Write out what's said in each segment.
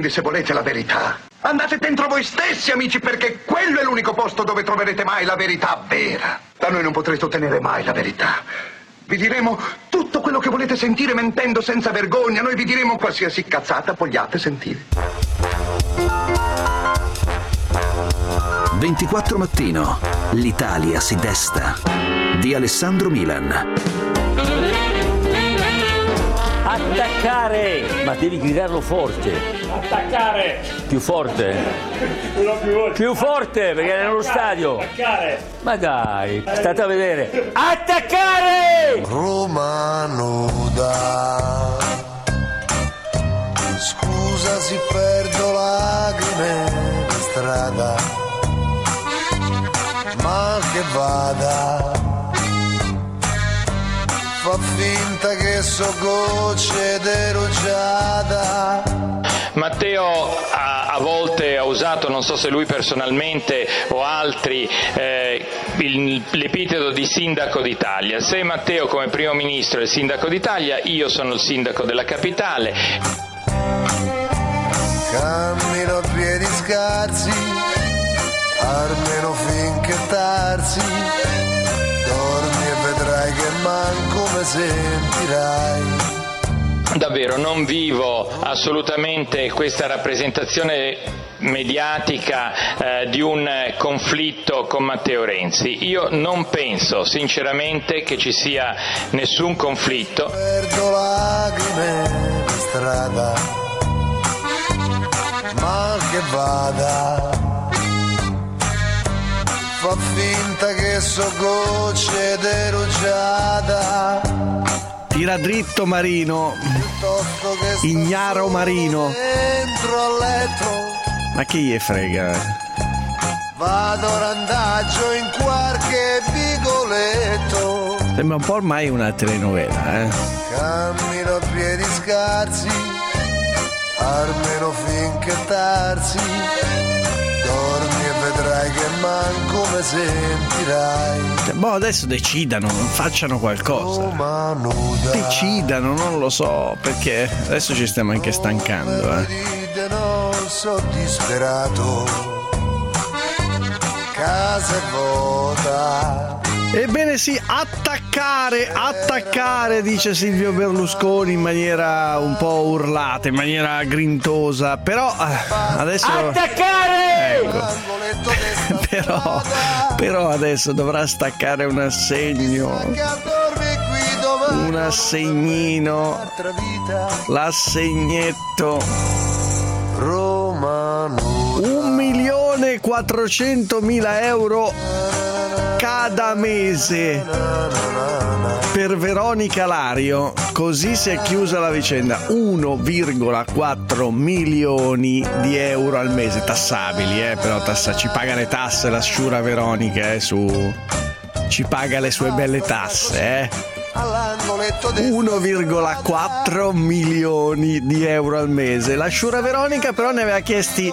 Quindi se volete la verità, andate dentro voi stessi, amici, perché quello è l'unico posto dove troverete mai la verità vera. Da noi non potrete ottenere mai la verità. Vi diremo tutto quello che volete sentire mentendo senza vergogna. Noi vi diremo qualsiasi cazzata vogliate sentire. 24 Mattino, l'Italia si desta, di Alessandro Milan. Attaccare! Ma devi gridarlo forte. Attaccare! Più forte. Più forte, perché è nello stadio. Attaccare! Ma dai, state a vedere. Attaccare! Roma nuda, scusa se perdo lacrime per strada, ma che vada, fa finta che so gocce d'erugiada. Matteo a volte ha usato, non so se lui personalmente o altri, l'epiteto di sindaco d'Italia. Se Matteo come primo ministro è il sindaco d'Italia, io sono il sindaco della capitale. Cammino a piedi scarsi, almeno finché tarsi, dormi e vedrai che manco me sentirai. Davvero non vivo assolutamente questa rappresentazione mediatica di un conflitto con Matteo Renzi. Io non penso sinceramente che ci sia nessun conflitto. Perdo lacrime per strada, ma che vada, fa finta che so gocce d'erugiada. Tira dritto Marino, ignaro Marino. Entro al letto, ma che gli frega? vado randaggio in qualche vigoletto. Sembra un po' ormai una telenovela, Cammino a piedi scarsi, almeno finché tarsi, dormi e vedrai che manco me sentirai. Boh, adesso decidano, facciano qualcosa. Decidano, non lo so, perché adesso ci stiamo anche stancando, Non so disperato, casa è vuota. Ebbene sì, attaccare, dice Silvio Berlusconi in maniera un po' urlata, in maniera grintosa, però adesso... Attaccare! Ecco. Però adesso dovrà staccare un assegno, un assegnino, l'assegnetto. Romano 1.400.000 euro cada mese per Veronica Lario, così si è chiusa la vicenda. 1,4 milioni di euro al mese, tassabili, però ci paga le tasse la sciura Veronica, ci paga le sue belle tasse, 1,4 milioni di euro al mese. La sciura Veronica però ne aveva chiesti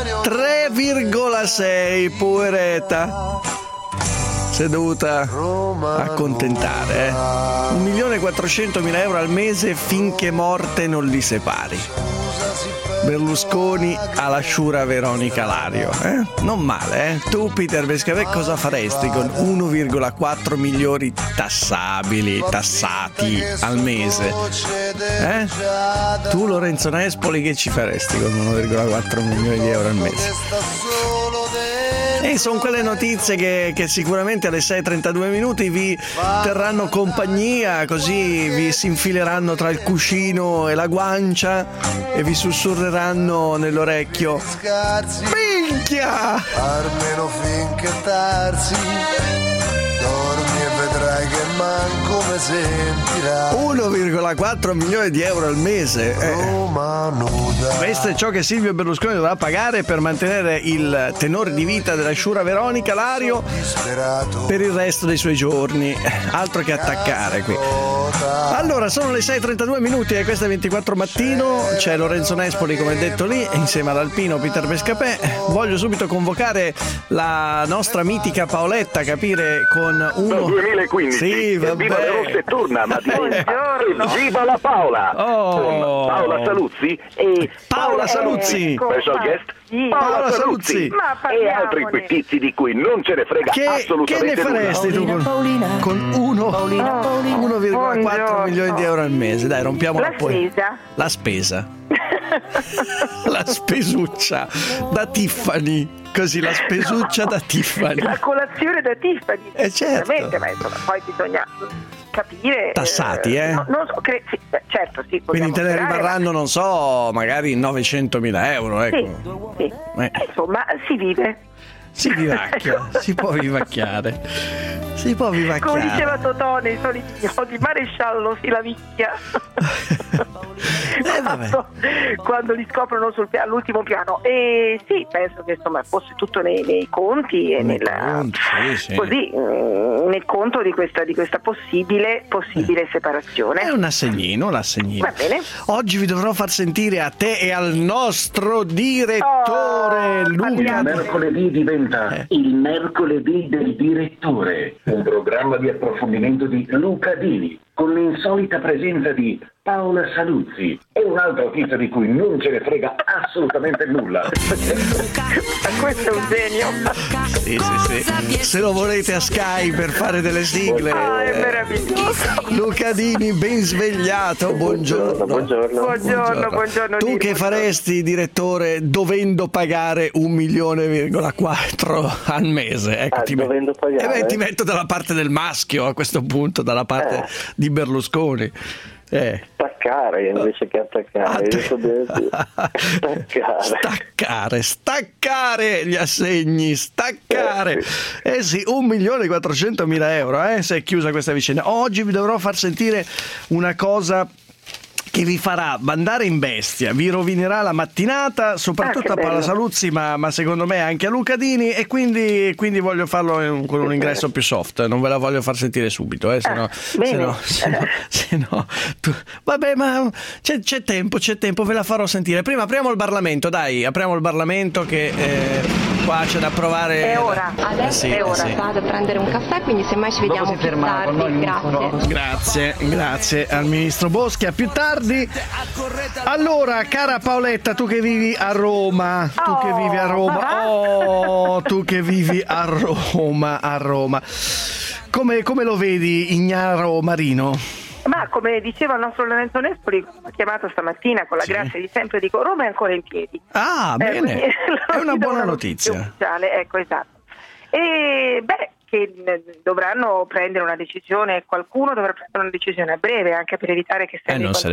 3,6, poveretta. Si è dovuta accontentare, 1.400.000 euro al mese finché morte non li separi. Berlusconi alla sciura Veronica Lario, non male, Tu Peter Bescavet cosa faresti con 1,4 milioni tassabili, tassati al mese? Tu Lorenzo Nespoli che ci faresti con 1,4 milioni di euro al mese? E sono quelle notizie che sicuramente alle 6:32 minuti vi terranno compagnia, così vi si infileranno tra il cuscino e la guancia e vi sussurreranno nell'orecchio: minchia! Almeno finché tarsi, dormi e vedrai che manco me sentirai. 1,4 milioni di euro al mese. Questo è ciò che Silvio Berlusconi dovrà pagare per mantenere il tenore di vita della sciura Veronica Lario per il resto dei suoi giorni. Altro che attaccare qui. Allora, sono le 6:32 minuti e questo è 24 Mattino. C'è Lorenzo Nespoli, come detto lì, insieme ad Alpino Peter Bescapè. Voglio subito convocare la nostra mitica Paoletta, capire con uno... 2015. Sì, Sì, vabbè. Viva le rosse torna, ma viva la Paola! Oh. Paola Saluzzi e Paola Saluzzi! special guest Paola Saluzzi! E altri quittizi di cui non ce ne frega Che assolutamente ne faresti tu con 1,4 milioni di euro al mese? Dai, rompiamola poi. La spesa. La spesuccia da Tiffany. Così, la spesuccia da Tiffany. La colazione da Tiffany. Certo. Veramente, ma insomma, poi bisogna capire. Tassati, non so, sì, certo, sì. Quindi te ne rimarranno, non so, magari 900.000 euro, ecco. Sì. Insomma, si vive. Si vivacchia, si può vivacchiare. Si può vivacchiare. Come diceva Totò nei soliti nodi, maresciallo si lavicchia. Quando li scoprono all'ultimo piano. E sì, penso che insomma fosse tutto nei conti e così nel conto di questa possibile separazione. È un assegnino. Va bene. Oggi vi dovrò far sentire a te e al nostro direttore Luca. Mercoledì diventa il mercoledì del direttore, un programma di approfondimento di Luca Dini, con l'insolita presenza di Paola Saluzzi e un altro artista di cui non ce ne frega assolutamente nulla. Questo è un genio. Sì. Se lo volete a Sky per fare delle sigle. È meraviglioso. Luca Dini, ben svegliato. Buongiorno. Buongiorno. Tu che faresti, direttore, dovendo pagare 1,4 milioni al mese? Ecco, dovendo pagare. Ti metto dalla parte del maschio a questo punto, dalla parte di Berlusconi. Staccare invece che attaccare. Staccare gli assegni, staccare. Sì, 1.400.000 euro, se è chiusa questa vicenda. Oggi vi dovrò far sentire una cosa che vi farà andare in bestia, vi rovinerà la mattinata, soprattutto a Paola Saluzzi, ma secondo me anche a Luca Dini, e quindi voglio farlo con un ingresso più soft, non ve la voglio far sentire subito, se no vabbè, ma c'è tempo, ve la farò sentire. Prima apriamo il Parlamento, che qua c'è da provare. È ora, adesso è ora. Vado a prendere un caffè, quindi semmai ci vediamo più tardi. Grazie al ministro Boschi, a più tardi. Allora, cara Paoletta, tu che vivi a Roma, tu che vivi a Roma, come lo vedi Ignaro Marino? Ma come diceva il nostro Lorenzo Nespoli, mi ha chiamato stamattina con la grazia di sempre, dico Roma è ancora in piedi. Bene, è una buona notizia. Ufficiale, ecco, esatto. E che dovranno prendere una decisione, qualcuno dovrà prendere una decisione a breve, anche per evitare che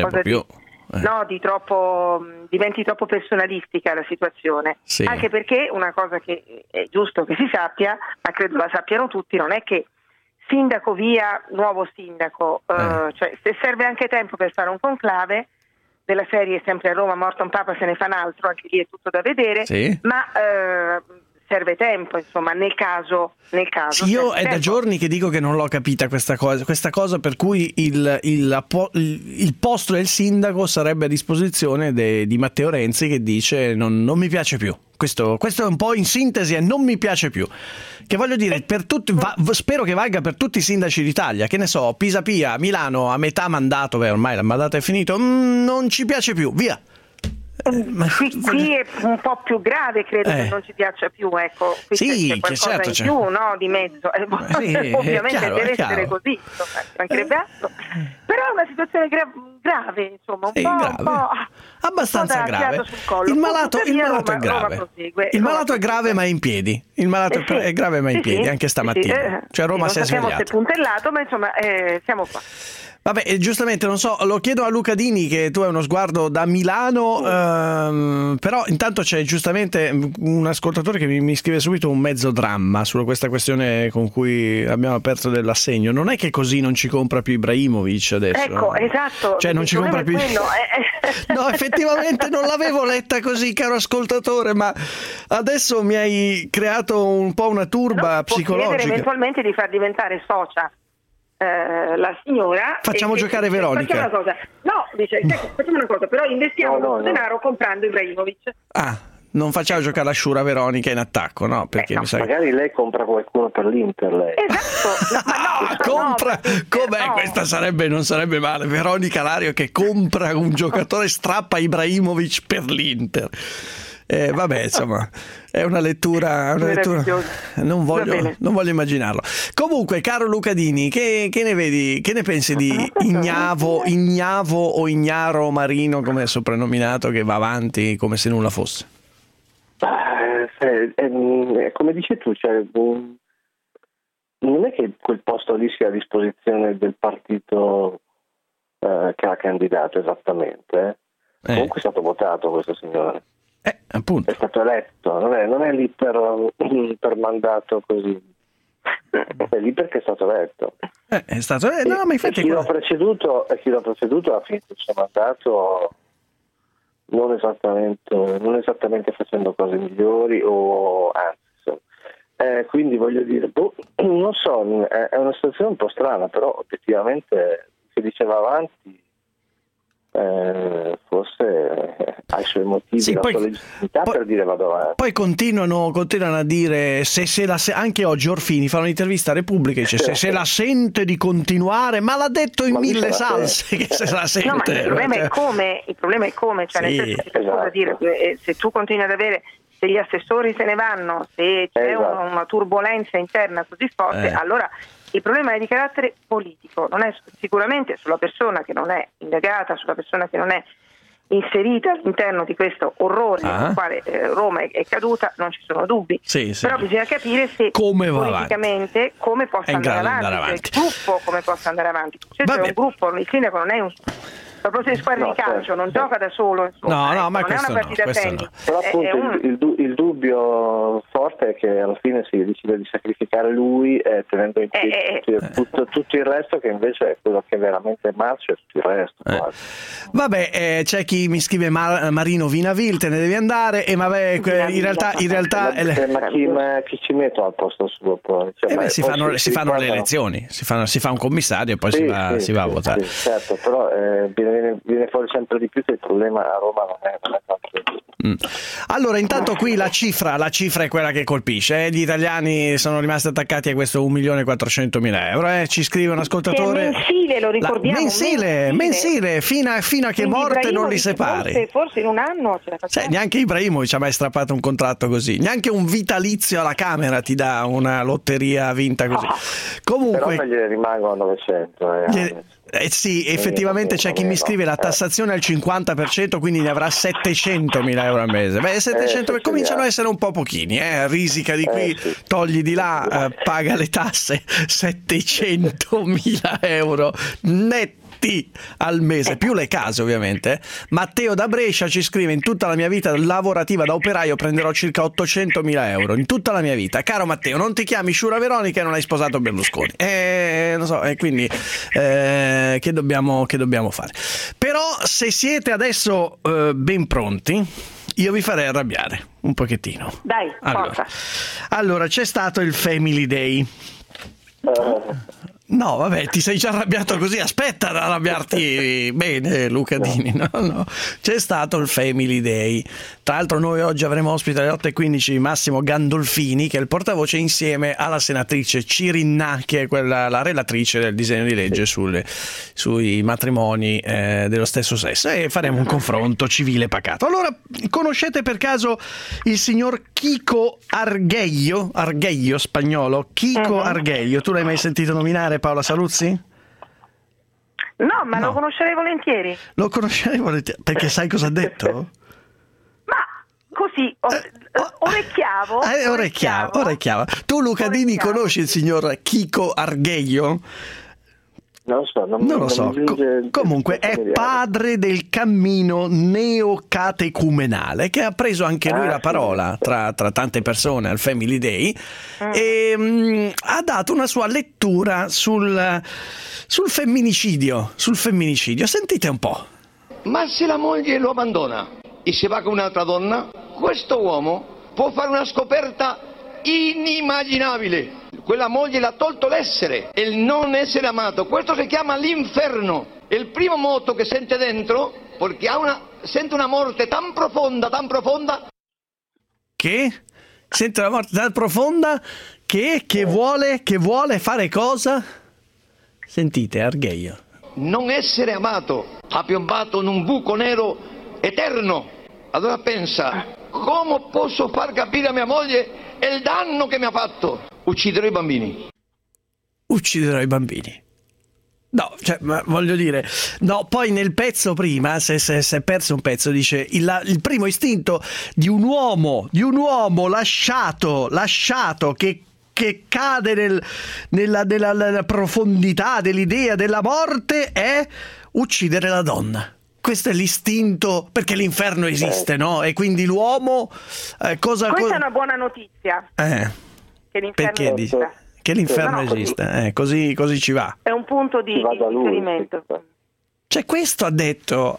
diventi troppo personalistica la situazione. Sì. Anche perché una cosa che è giusto che si sappia, ma credo la sappiano tutti, non è che sindaco via, nuovo sindaco, cioè se serve anche tempo per fare un conclave della serie sempre a Roma, morto un papa se ne fa un altro, anche lì è tutto da vedere, ma serve tempo, insomma, nel caso. Sì, io è da giorni che dico che non l'ho capita questa cosa per cui il posto del sindaco sarebbe a disposizione di Matteo Renzi, che dice non mi piace più. Questo è un po' in sintesi, e non mi piace più. Che voglio dire, per tutti, spero che valga per tutti i sindaci d'Italia, che ne so, Pisapia, Milano, a metà mandato, ormai la mandato è finito, non ci piace più, via. Qui è un po' più grave, credo che non ci piaccia più, ecco. Qui c'è qualcosa in più, no, di mezzo. Ovviamente deve essere così, insomma, mancherebbe altro. Però è una situazione grave, insomma, un po' abbastanza grave. Il malato è grave. Il malato è grave, ma è in piedi. Il malato è grave, ma è in piedi, anche stamattina. Cioè Roma si è svegliato. Non sappiamo se è puntellato, ma insomma siamo qua. Vabbè, giustamente, non so, lo chiedo a Luca Dini, che tu hai uno sguardo da Milano, però intanto c'è giustamente un ascoltatore che mi scrive subito un mezzo dramma su questa questione con cui abbiamo aperto dell'assegno. Non è che così non ci compra più Ibrahimovic adesso? Ecco, esatto. Cioè non ci compra più... No, effettivamente non l'avevo letta così, caro ascoltatore, ma adesso mi hai creato un po' una turba psicologica. Può chiedere eventualmente di far diventare socia la signora. Facciamo giocare Veronica. Facciamo una cosa. No, dice, facciamo una cosa, però investiamo questo denaro comprando Ibrahimovic. Non facciamo giocare la Shura Veronica in attacco, no? Perché mi sa magari lei compra qualcuno per l'Inter, lei. Esatto. Compra, com'è? Questa non sarebbe male. Veronica Lario che compra un giocatore, strappa Ibrahimovic per l'Inter. Vabbè, insomma, è una lettura non voglio immaginarlo. Comunque, caro Luca Dini, che ne vedi? Che ne pensi di Ignavo o Ignaro Marino, come è soprannominato, che va avanti come se nulla fosse? Come dici tu, cioè, non è che quel posto lì sia a disposizione del partito che ha candidato esattamente. Comunque è stato votato questo signore. Appunto. È stato eletto, non è lì per mandato così, è lì perché è stato eletto. È stato no, ma infatti chi l'ha preceduto ha finito il suo mandato non esattamente facendo cose migliori, o anzi, quindi voglio dire, non so, è una situazione un po' strana, però obiettivamente si diceva avanti. Forse ha i suoi motivi, la sua legittimità per dire vado avanti. Poi continuano a dire anche oggi Orfini fa un'intervista a Repubblica e dice se la sente di continuare, ma l'ha detto in mille salse che se la sente. No, ma il problema è come, cioè nel senso che cosa dire, se tu continui ad avere, se gli assessori se ne vanno, se c'è una turbolenza interna così forte, allora il problema è di carattere politico, non è sicuramente sulla persona che non è indagata, sulla persona che non è inserita all'interno di questo orrore nel quale Roma è caduta, non ci sono dubbi. Però bisogna capire se politicamente come possa andare avanti, il gruppo come possa andare avanti. Cioè, c'è un gruppo, il sindaco non è a proposito di squadre di calcio, non gioca da solo, insomma, ma non è una partita tennis. Però appunto il dubbio forte è che alla fine si decide di sacrificare lui, tenendo in piedi tutto il resto, che invece è quello che veramente marcia, e tutto il resto. Vabbè, c'è chi mi scrive Marino Vinavil, te ne devi andare, e vabbè, in realtà ma chi ci metto al posto suo poi? Cioè, si fanno le elezioni, si fa un commissario e poi si va a votare. Sì, certo, però viene fuori sempre di più che il problema a Roma non è tanto. Allora, intanto qui la cifra è quella che colpisce. Gli italiani sono rimasti attaccati a questo 1.400.000 euro. Ci scrive un ascoltatore. Che mensile, lo ricordiamo. Mensile, fino a che morte non li separi. Forse in un anno ce la facciamo. Neanche Ibrahimovic ha mai strappato un contratto così. Neanche un vitalizio alla Camera ti dà una lotteria vinta così. Comunque, però gliene rimangono 900. Sì, effettivamente c'è chi mi scrive la tassazione al 50%, quindi ne avrà 700.000 euro al mese. 700 cominciano a essere un po' pochini, risica di qui, togli di là, paga le tasse, 700.000 euro netti al mese, più le case ovviamente. Matteo da Brescia ci scrive: in tutta la mia vita lavorativa da operaio prenderò circa 800.000 euro in tutta la mia vita. Caro Matteo, non ti chiami Shura Veronica e non hai sposato Berlusconi, non so, quindi che dobbiamo fare? Però se siete adesso ben pronti, io vi farei arrabbiare un pochettino. Dai, forza. Allora, c'è stato il Family Day. No, vabbè, ti sei già arrabbiato così, aspetta ad arrabbiarti bene, Luca Dini. No. C'è stato il Family Day. Tra l'altro noi oggi avremo ospite alle 8:15 Massimo Gandolfini, che è il portavoce, insieme alla senatrice Cirinnà, che è la relatrice del disegno di legge sui matrimoni dello stesso sesso, e faremo un confronto civile pacato. Allora, conoscete per caso il signor Chico Arguello spagnolo? Chico Arguello, tu l'hai mai sentito nominare, Paola Saluzzi? No, ma lo conoscerei volentieri. Lo conoscerei volentieri, perché sai cosa ha detto? Ma così, orecchiavo. Tu, Luca Dini, conosci il signor Chico Arguello? Non lo so. Comunque è padre del cammino neocatecumenale, che ha preso anche lui la parola tra tante persone al Family Day, e ha dato una sua lettura sul femminicidio. Sentite un po'. Ma se la moglie lo abbandona e si va con un'altra donna, questo uomo può fare una scoperta inimmaginabile. Quella moglie l'ha tolto l'essere e il non essere amato. Questo si chiama l'inferno. È il primo moto che sente dentro, perché sente una morte tan profonda Che? Sente la morte tal profonda che vuole fare cosa? Sentite, Argheio. Non essere amato, ha piombato in un buco nero eterno. Allora pensa, come posso far capire a mia moglie il danno che mi ha fatto? Ucciderò i bambini. Ucciderò i bambini. No, cioè, ma voglio dire, no, poi nel pezzo prima, se è perso un pezzo, dice il primo istinto di un uomo lasciato che cade nella profondità dell'idea della morte è uccidere la donna. Questo è l'istinto, perché l'inferno esiste, no? E quindi l'uomo Questa è una buona notizia. Che l'inferno esiste. Che l'inferno esiste, così ci va. È un punto di riferimento. Cioè, questo ha detto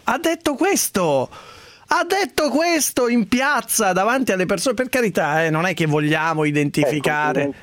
questo in piazza davanti alle persone, per carità, non è che vogliamo identificare.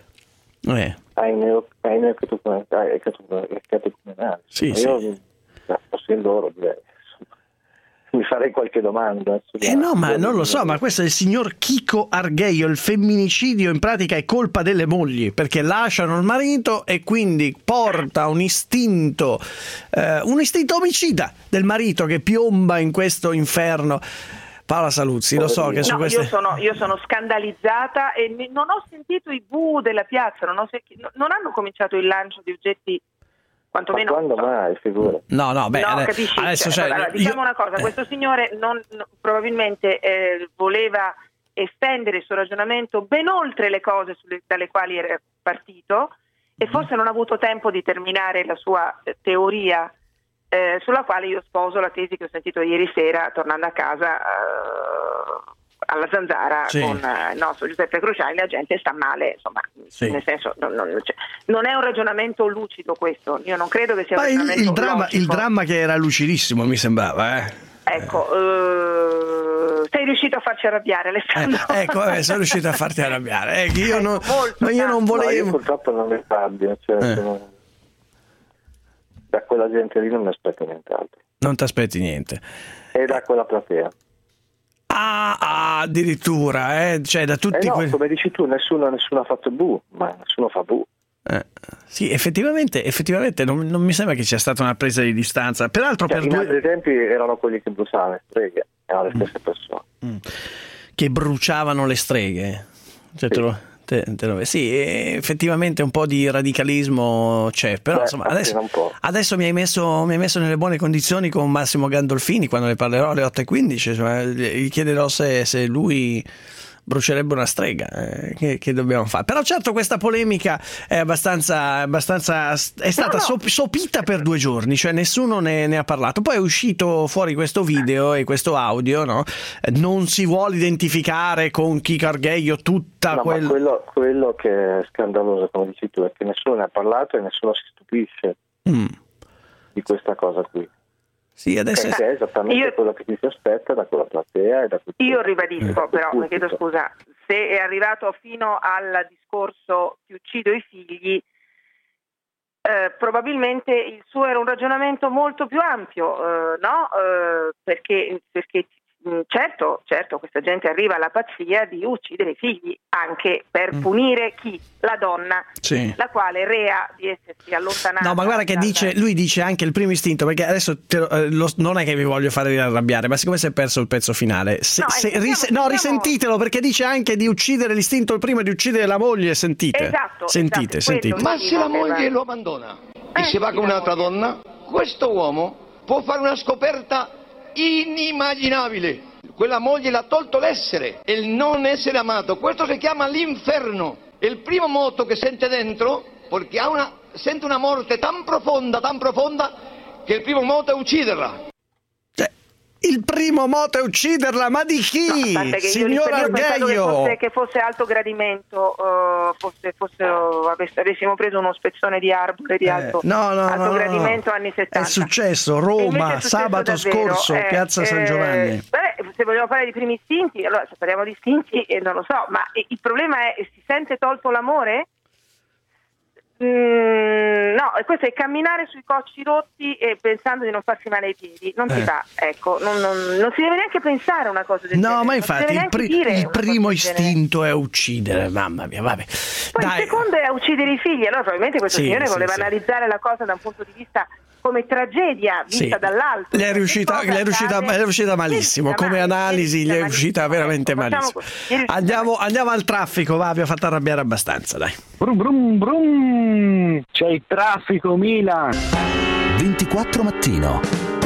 Ai catecumenali. Sì. Fossi loro, mi farei qualche domanda. No, ma non lo so, ma questo è il signor Chico Argheio. Il femminicidio in pratica è colpa delle mogli, perché lasciano il marito e quindi porta un istinto omicida del marito che piomba in questo inferno. Paola Saluzzi, lo so che su queste... io sono scandalizzata e non ho sentito i bu della piazza, non hanno cominciato il lancio di oggetti. Quantomeno, quando mai, figura? No, capisci? Adesso, diciamo una cosa, questo signore probabilmente voleva estendere il suo ragionamento ben oltre le cose dalle quali era partito e forse non ha avuto tempo di terminare la sua teoria, sulla quale io sposo la tesi che ho sentito ieri sera tornando a casa alla Zanzara con il nostro Giuseppe Cruciani. La gente sta male, insomma, nel senso non è un ragionamento lucido questo, io non credo che sia un ragionamento il dramma che era lucidissimo, mi sembrava ecco, sei riuscito a farci arrabbiare, Alessandro. Sono riuscito a farti arrabbiare, io non volevo. No, io purtroppo non mi arrabbio, da quella gente lì non mi aspetto nient'altro. Non ti aspetti niente? E da quella platea. Addirittura, cioè da tutti come dici tu, nessuno ha fatto bu, ma nessuno fa bu. Sì, effettivamente non mi sembra che cia stata una presa di distanza. Peraltro in altri tempi erano quelli che bruciavano le streghe, erano le stesse persone. Che bruciavano le streghe? Cioè, sì, effettivamente un po' di radicalismo c'è, però insomma adesso mi hai messo nelle buone condizioni con Massimo Gandolfini quando ne parlerò alle 8:15, cioè, gli chiederò se lui brucerebbe una strega, che dobbiamo fare. Però certo questa polemica è abbastanza è stata sopita per 2 giorni, cioè nessuno ne ha parlato. Poi è uscito fuori questo video e questo audio, no? Non si vuole identificare con Chico Argheio ma quello che è scandaloso, come dici tu, è che nessuno ne ha parlato e nessuno si stupisce di questa cosa qui. Sì, adesso è esattamente quello che ti si aspetta da quella platea e da tutti. Io ribadisco, però, mi chiedo scusa, se è arrivato fino al discorso ti uccido i figli, probabilmente il suo era un ragionamento molto più ampio, no? Perché certo, questa gente arriva alla pazzia di uccidere i figli anche per punire chi? La donna, la quale rea di essersi allontanata. No, ma guarda che lui dice anche il primo istinto, perché adesso non è che vi voglio fare arrabbiare, ma siccome si è perso il pezzo finale, risentitelo, perché dice anche di uccidere l'istinto il primo e di uccidere la moglie. Sentite. Ma se la moglie lo abbandona e si va con un'altra donna, questo uomo può fare una scoperta inimmaginabile. Quella moglie l'ha tolto l'essere, il non essere amato. Questo si chiama l'inferno. Il primo moto che sente dentro, perché sente una morte tan profonda che il primo moto è ucciderla. Il primo moto è ucciderla, ma di chi? Signor Argheio? Che fosse alto gradimento, avessimo preso uno spezzone di arbore di alto gradimento anni 70. È successo, Roma, sabato scorso, Piazza San Giovanni. Se vogliamo parlare di primi istinti, allora se parliamo di istinti, non lo so, ma il problema è: si sente tolto l'amore? No, questo è camminare sui cocci rotti e pensando di non farsi male ai piedi. Non si fa, ecco, non si deve neanche pensare a una cosa del genere. No, ma infatti il primo istinto è uccidere, mamma mia, vabbè. Poi il secondo è uccidere i figli. Allora probabilmente questo signore voleva analizzare la cosa da un punto di vista come tragedia vista dall'alto. Gli è riuscita malissimo, come analisi gli è riuscita veramente malissimo. Andiamo al traffico, va, vi ha fatto arrabbiare abbastanza, dai. Brum brum brum, c'è il traffico Milan. 24 mattino.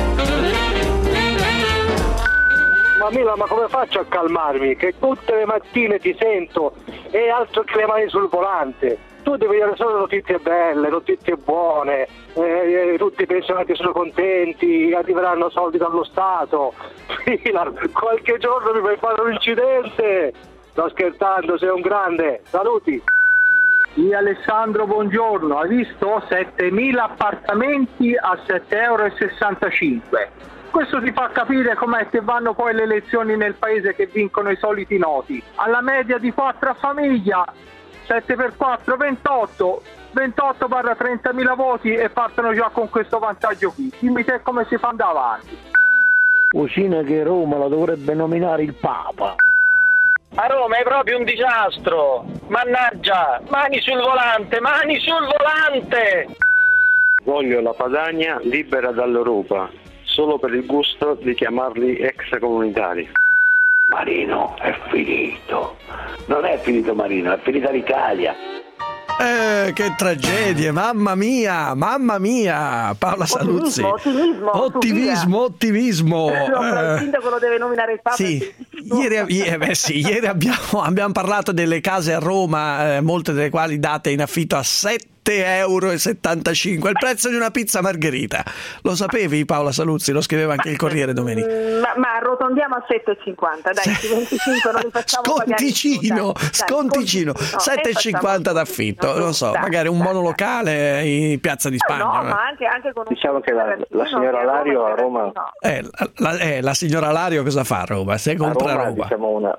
Ma Milan, ma come faccio a calmarmi? Che tutte le mattine ti sento e altro che le mani sul volante. Tu devi avere solo notizie belle, notizie buone, tutti i pensionati sono contenti, arriveranno soldi dallo Stato. Milan, qualche giorno mi fai fare un incidente. Sto scherzando, sei un grande. Saluti. Alessandro, buongiorno. Hai visto? 7.000 appartamenti a 7,65 €. Questo ti fa capire com'è che vanno poi le elezioni nel paese, che vincono i soliti noti. Alla media di 4 a famiglia, 7 per 4, 28 barra 30.000 voti e partono già con questo vantaggio qui. Dimmi te come si fa andare avanti. Cucina che Roma la dovrebbe nominare il Papa. A Roma è proprio un disastro. Mannaggia, mani sul volante, mani sul volante. Voglio la Padania libera dall'Europa, solo per il gusto di chiamarli extracomunitari. Marino è finito. Non è finito Marino, è finita l'Italia. Che tragedie, mamma mia, Paola Saluzzi. Ottimismo. Il sindaco lo deve nominare il Papa. Sì. Ieri abbiamo parlato delle case a Roma, molte delle quali date in affitto a 7,75 €, il prezzo di una pizza margherita. Lo sapevi, Paola Saluzzi? Lo scriveva anche il Corriere domenica. Ma arrotondiamo a 7,50, dai, 25 non li facciamo sconticino, 7,50 d'affitto, non so, magari un monolocale in Piazza di Spagna. No, ma anche con un... Diciamo che la signora Lario a Roma... la signora Lario cosa fa a Roma? Se compra roba. Diciamo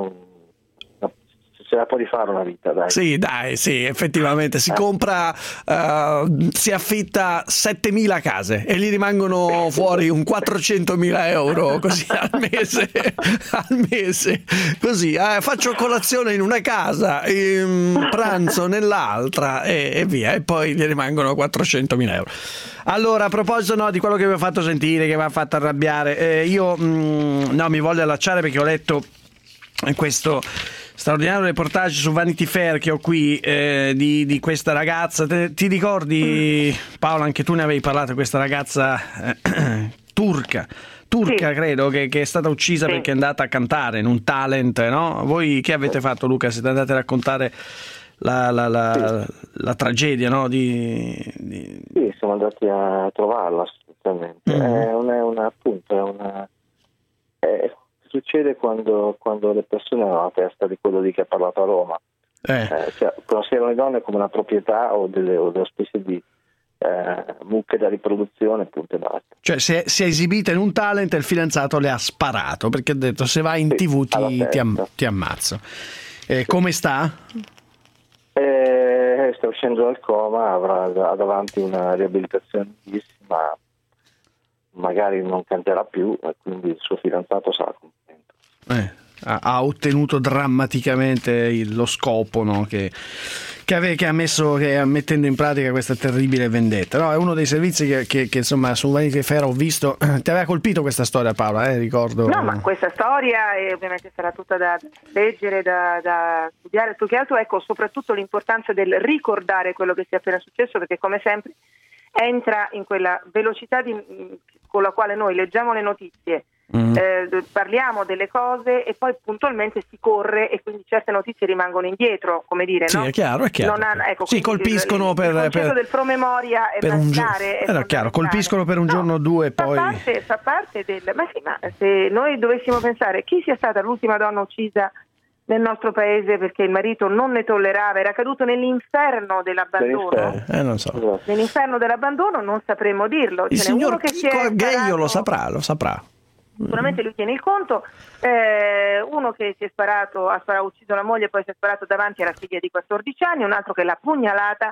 se la può rifare una vita, dai. Sì, effettivamente si compra, si affitta 7.000 case e gli rimangono fuori un 400.000 € così al mese, così faccio colazione in una casa, pranzo nell'altra e via, e poi gli rimangono 400.000 €. Allora, a proposito di quello che vi ho fatto sentire, che mi ha fatto arrabbiare, io mi voglio allacciare perché ho letto questo straordinario reportage su Vanity Fair che ho qui, di questa ragazza. Ti ricordi, Paola, anche tu ne avevi parlato, questa ragazza turca, sì, credo, che è stata uccisa perché è andata a cantare in un talent, no? Voi che avete fatto, Luca? Siete andati a raccontare la tragedia, no? Sì, siamo andati a trovarla assolutamente. Succede quando le persone hanno la testa di quello di che ha parlato a Roma, considerano le donne come una proprietà o delle specie di mucche da riproduzione, punto e basta. Cioè si è esibita in un talent e il fidanzato le ha sparato perché ha detto se vai in TV ti ammazzo. Come sta? Sta uscendo dal coma, avrà davanti una riabilitazione lunghissima, magari non canterà più e quindi il suo fidanzato sarà contento. Ha ottenuto drammaticamente lo scopo, no? che mettendo in pratica questa terribile vendetta, no? È uno dei servizi che insomma su Vanity Fair ho visto. Ti aveva colpito questa storia, Paola? Ricordo. No, ma questa storia ovviamente sarà tutta da leggere, da studiare, più che altro, ecco, soprattutto l'importanza del ricordare quello che si è appena successo, perché come sempre entra in quella velocità con la quale noi leggiamo le notizie, parliamo delle cose e poi puntualmente si corre e quindi certe notizie rimangono indietro, come dire, sì, no? è chiaro. Sì, colpiscono il concetto del promemoria è basilare. Chiaro, colpiscono per un giorno o due e poi... Fa parte del... Ma se noi dovessimo pensare chi sia stata l'ultima donna uccisa nel nostro paese perché il marito non ne tollerava, era caduto nell'inferno dell'abbandono. Non so. Nell'inferno dell'abbandono non sapremo dirlo. Il signor Chico Gheio lo saprà. Sicuramente lui tiene il conto. Uno che si è sparato, ha ucciso la moglie e poi si è sparato davanti alla figlia di 14 anni, un altro che l'ha pugnalata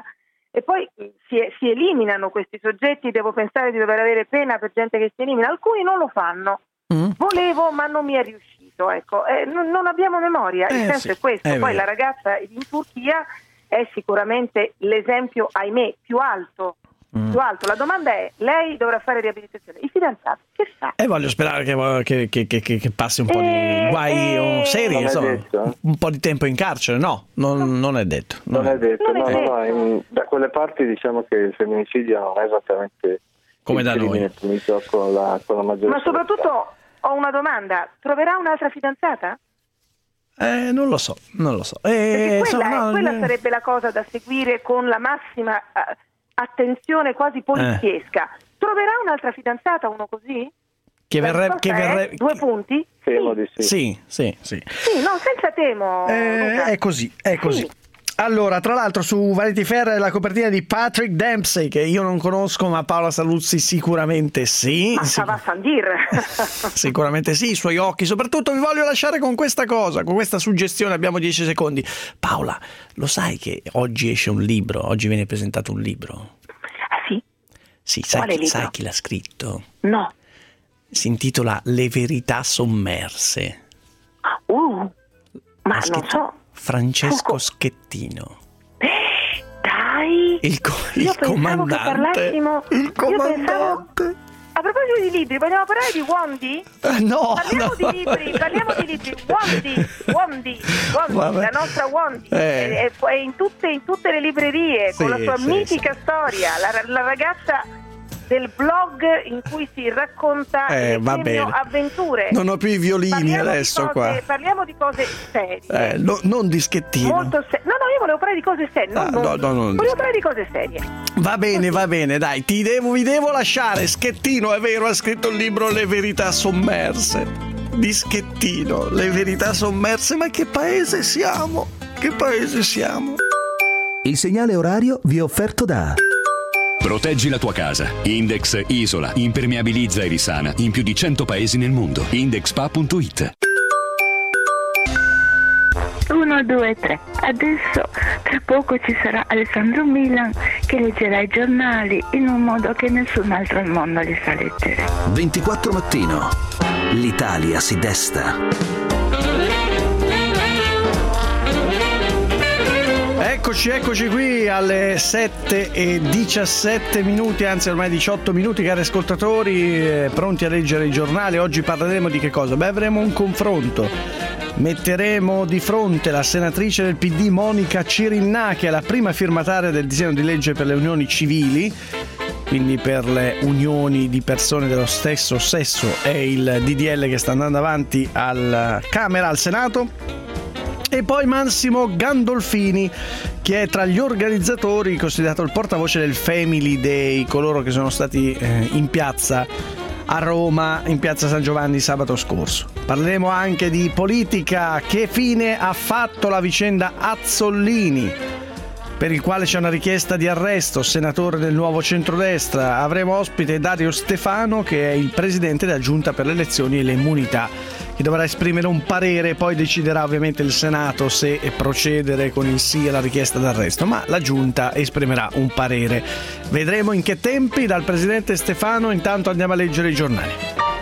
e poi si eliminano questi soggetti. Devo pensare di dover avere pena per gente che si elimina. Alcuni non lo fanno. Volevo, ma non mi è riuscito. Ecco, non abbiamo memoria. Il senso è questo. Poi la ragazza in Turchia è sicuramente l'esempio, ahimè, più alto. La domanda è: lei dovrà fare riabilitazione, il fidanzato che fa? E voglio sperare che passi un po' di guai seri, insomma, un po' di tempo in carcere. No, non è detto. Non è detto. Da quelle parti diciamo che il femminicidio non è esattamente come da noi. Con la maggiore. Ma soprattutto ho una domanda: troverà un'altra fidanzata? Non lo so. Perché quella sarebbe la cosa da seguire con la massima attenzione, quasi poliziesca. Troverà un'altra fidanzata uno così? Che verrebbe 2 punti? Temo di sì. Sì, no, senza temo. È così. Allora, tra l'altro su Vanity Fair è la copertina di Patrick Dempsey, che io non conosco, ma Paola Saluzzi sicuramente sì. Ma ça va sans dire. Sicuramente sì, i suoi occhi. Soprattutto vi voglio lasciare con questa cosa, con questa suggestione. Abbiamo 10 secondi. Paola, lo sai che oggi esce un libro? Oggi viene presentato un libro. Ah sì? Sì, sai chi l'ha scritto? No. Si intitola Le verità sommerse. Ma non so. Francesco Schettino. Dai! Il comandante. Il comandante. A proposito di libri, vogliamo parlare di Wondi? No! Parliamo di libri. Wondi, la nostra Wondi. È in tutte le librerie, con la sua mitica storia. La ragazza del blog in cui si racconta le avventure. Non ho più i violini adesso qua. Parliamo di cose serie. Non di Schettino. Molto no, io volevo parlare di cose serie. Volevo parlare di cose serie. Va bene, dai, vi devo lasciare. Schettino, è vero, ha scritto il libro Le verità sommerse. Di Schettino, Le verità sommerse. Ma che paese siamo? Il segnale orario vi è offerto da Proteggi la tua casa. Index isola, impermeabilizza e risana in più di 100 paesi nel mondo. Indexpa.it. 1, 2, 3. Adesso tra poco ci sarà Alessandro Milan che leggerà i giornali in un modo che nessun altro al mondo li sa leggere. 24 mattino. L'Italia si desta. Eccoci qui alle 7:17, anzi ormai 18 minuti, cari ascoltatori, pronti a leggere i giornali. Oggi parleremo di che cosa? Avremo un confronto. Metteremo di fronte la senatrice del PD Monica Cirinnà, che è la prima firmataria del disegno di legge per le unioni civili, quindi per le unioni di persone dello stesso sesso. È il DDL che sta andando avanti alla Camera, al Senato. E poi Massimo Gandolfini, che è tra gli organizzatori, considerato il portavoce del Family Day, coloro che sono stati in piazza a Roma, in piazza San Giovanni sabato scorso. Parleremo anche di politica. Che fine ha fatto la vicenda Azzollini, per il quale c'è una richiesta di arresto, senatore del Nuovo Centrodestra. Avremo ospite Dario Stefano, che è il presidente della Giunta per le elezioni e le immunità, che dovrà esprimere un parere, poi deciderà ovviamente il Senato se procedere con il sì alla richiesta d'arresto, ma la Giunta esprimerà un parere. Vedremo in che tempi. Dal presidente Stefano intanto andiamo a leggere i giornali.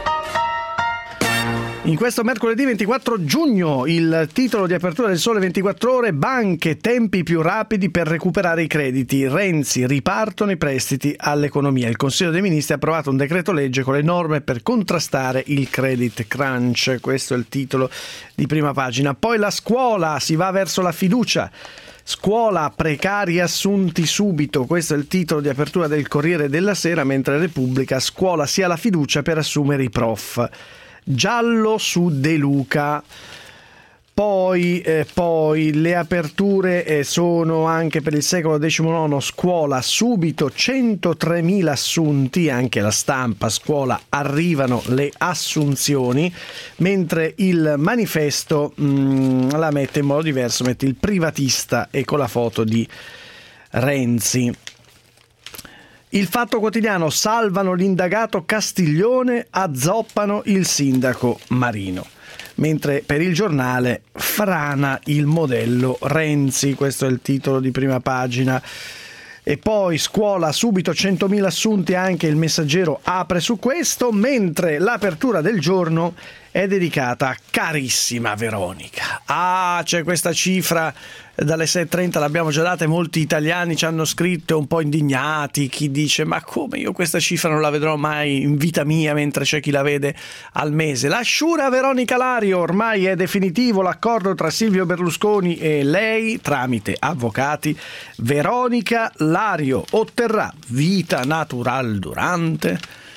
In questo mercoledì 24 giugno il titolo di apertura del Sole 24 Ore: banche, tempi più rapidi per recuperare i crediti. Renzi, ripartono i prestiti all'economia. Il Consiglio dei Ministri ha approvato un decreto legge con le norme per contrastare il credit crunch. Questo è il titolo di prima pagina. Poi la scuola, si va verso la fiducia. Scuola, precari assunti subito. Questo è il titolo di apertura del Corriere della Sera, mentre Repubblica: scuola, si ha la fiducia per assumere i prof. Giallo su De Luca. Poi le aperture sono anche per il secolo XIX. Scuola, subito 103.000 assunti. Anche La Stampa: scuola, arrivano le assunzioni. Mentre il Manifesto la mette in modo diverso, mette il privatista e con la foto di Renzi. Il Fatto Quotidiano: salvano l'indagato Castiglione, azzoppano il sindaco Marino. Mentre per il Giornale: frana il modello Renzi. Questo è il titolo di prima pagina. E poi scuola subito 100.000 assunti, anche Il Messaggero apre su questo, mentre l'apertura del giorno è dedicata a carissima Veronica. C'è questa cifra dalle 6.30, l'abbiamo già data e molti italiani ci hanno scritto un po' indignati, chi dice ma come, io questa cifra non la vedrò mai in vita mia, mentre c'è chi la vede al mese. La sciura Veronica Lario, ormai è definitivo l'accordo tra Silvio Berlusconi e lei tramite avvocati. Veronica Lario otterrà vita natural durante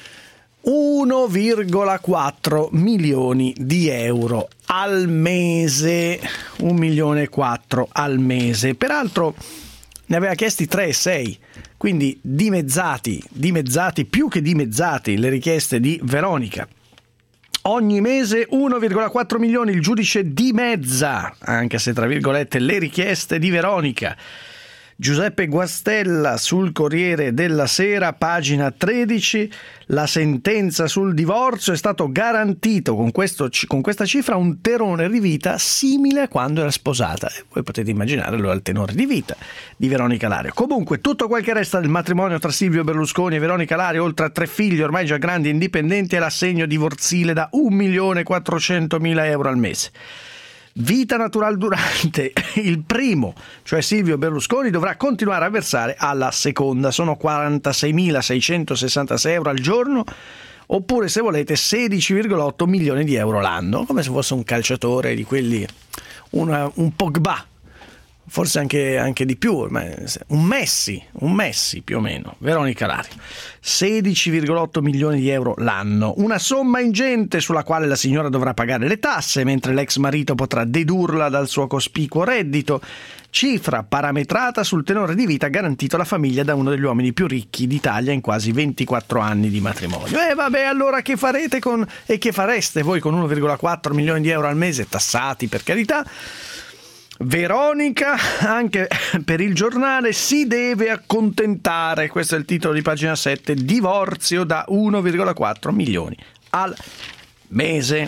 1,4 milioni di euro al mese, 1,4 milioni al mese. Peraltro ne aveva chiesti 3,6, quindi dimezzati, più che dimezzati le richieste di Veronica. Ogni mese 1,4 milioni, il giudice dimezza, anche se tra virgolette, le richieste di Veronica. Giuseppe Guastella sul Corriere della Sera, pagina 13, la sentenza sul divorzio: è stato garantito con questa cifra un tenore di vita simile a quando era sposata. E voi potete immaginare allora il tenore di vita di Veronica Lario. Comunque tutto quel che resta del matrimonio tra Silvio Berlusconi e Veronica Lario, oltre a 3 figli ormai già grandi e indipendenti, è l'assegno divorzile da 1.400.000 euro al mese. Vita natural durante, il primo, cioè Silvio Berlusconi, dovrà continuare a versare alla seconda, sono 46.666 euro al giorno, oppure se volete 16,8 milioni di euro l'anno, come se fosse un calciatore di quelli, un Pogba, forse anche di più, un Messi più o meno. Veronica Lario, 16,8 milioni di euro l'anno, una somma ingente sulla quale la signora dovrà pagare le tasse, mentre l'ex marito potrà dedurla dal suo cospicuo reddito, cifra parametrata sul tenore di vita garantito alla famiglia da uno degli uomini più ricchi d'Italia in quasi 24 anni di matrimonio. Vabbè, allora che farete e che fareste voi con 1,4 milioni di euro al mese, tassati per carità? Veronica, anche per il Giornale, si deve accontentare, questo è il titolo di pagina 7, divorzio da 1,4 milioni al mese.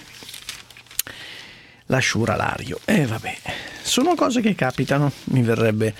La sciura Lario. Vabbè, sono cose che capitano, mi verrebbe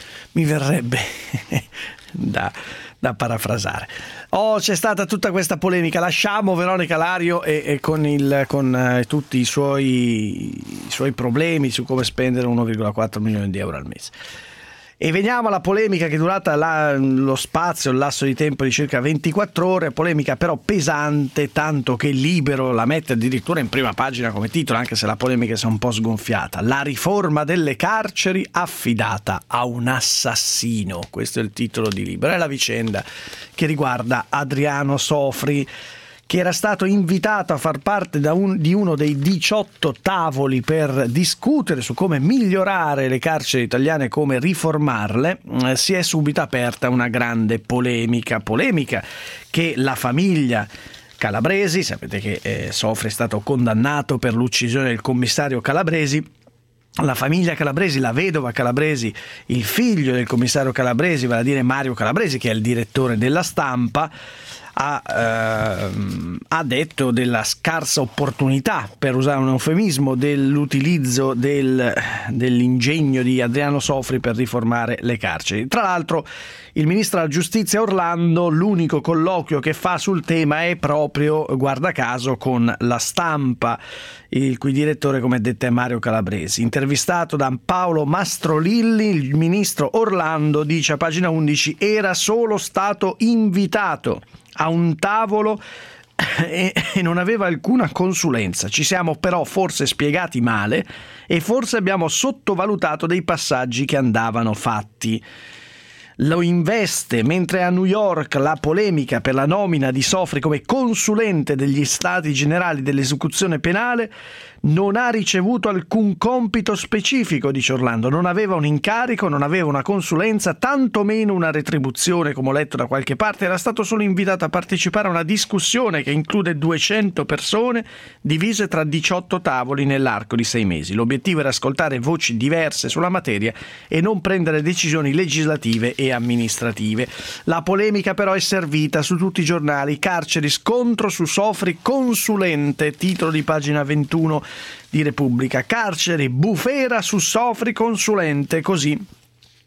da parafrasare. C'è stata tutta questa polemica, lasciamo Veronica Lario e con tutti i suoi problemi su come spendere 1,4 milioni di euro al mese. E veniamo alla polemica che è durata lo lasso di tempo di circa 24 ore, polemica però pesante, tanto che Libero la mette addirittura in prima pagina come titolo, anche se la polemica si è un po' sgonfiata. La riforma delle carceri affidata a un assassino, questo è il titolo di Libero. È la vicenda che riguarda Adriano Sofri, che era stato invitato a far parte di uno dei 18 tavoli per discutere su come migliorare le carceri italiane, come riformarle. Si è subito aperta una grande polemica che la famiglia Calabresi, sapete che Sofri è stato condannato per l'uccisione del commissario Calabresi. La famiglia Calabresi, la vedova Calabresi, il figlio del commissario Calabresi, vale a dire Mario Calabresi, che è il direttore della Stampa, ha detto della scarsa opportunità, per usare un eufemismo, dell'utilizzo dell'ingegno di Adriano Sofri per riformare le carceri. Tra l'altro il ministro della giustizia Orlando, l'unico colloquio che fa sul tema è proprio, guarda caso, con la Stampa, il cui direttore, come detto, è Mario Calabresi. Intervistato da Paolo Mastrolilli, il ministro Orlando dice a pagina 11: era solo stato invitato a un tavolo e non aveva alcuna consulenza. Ci siamo però forse spiegati male e forse abbiamo sottovalutato dei passaggi che andavano fatti. Lo investe mentre a New York la polemica per la nomina di Sofri come consulente degli Stati Generali dell'esecuzione penale. Non ha ricevuto alcun compito specifico, dice Orlando, non aveva un incarico, non aveva una consulenza, tantomeno una retribuzione, come ho letto da qualche parte. Era stato solo invitato a partecipare a una discussione che include 200 persone divise tra 18 tavoli nell'arco di 6 mesi. L'obiettivo era ascoltare voci diverse sulla materia e non prendere decisioni legislative e amministrative. La polemica però è servita su tutti i giornali. Carceri, scontro su Sofri consulente, titolo di pagina 21 di Repubblica. Carceri, bufera su Sofri consulente, così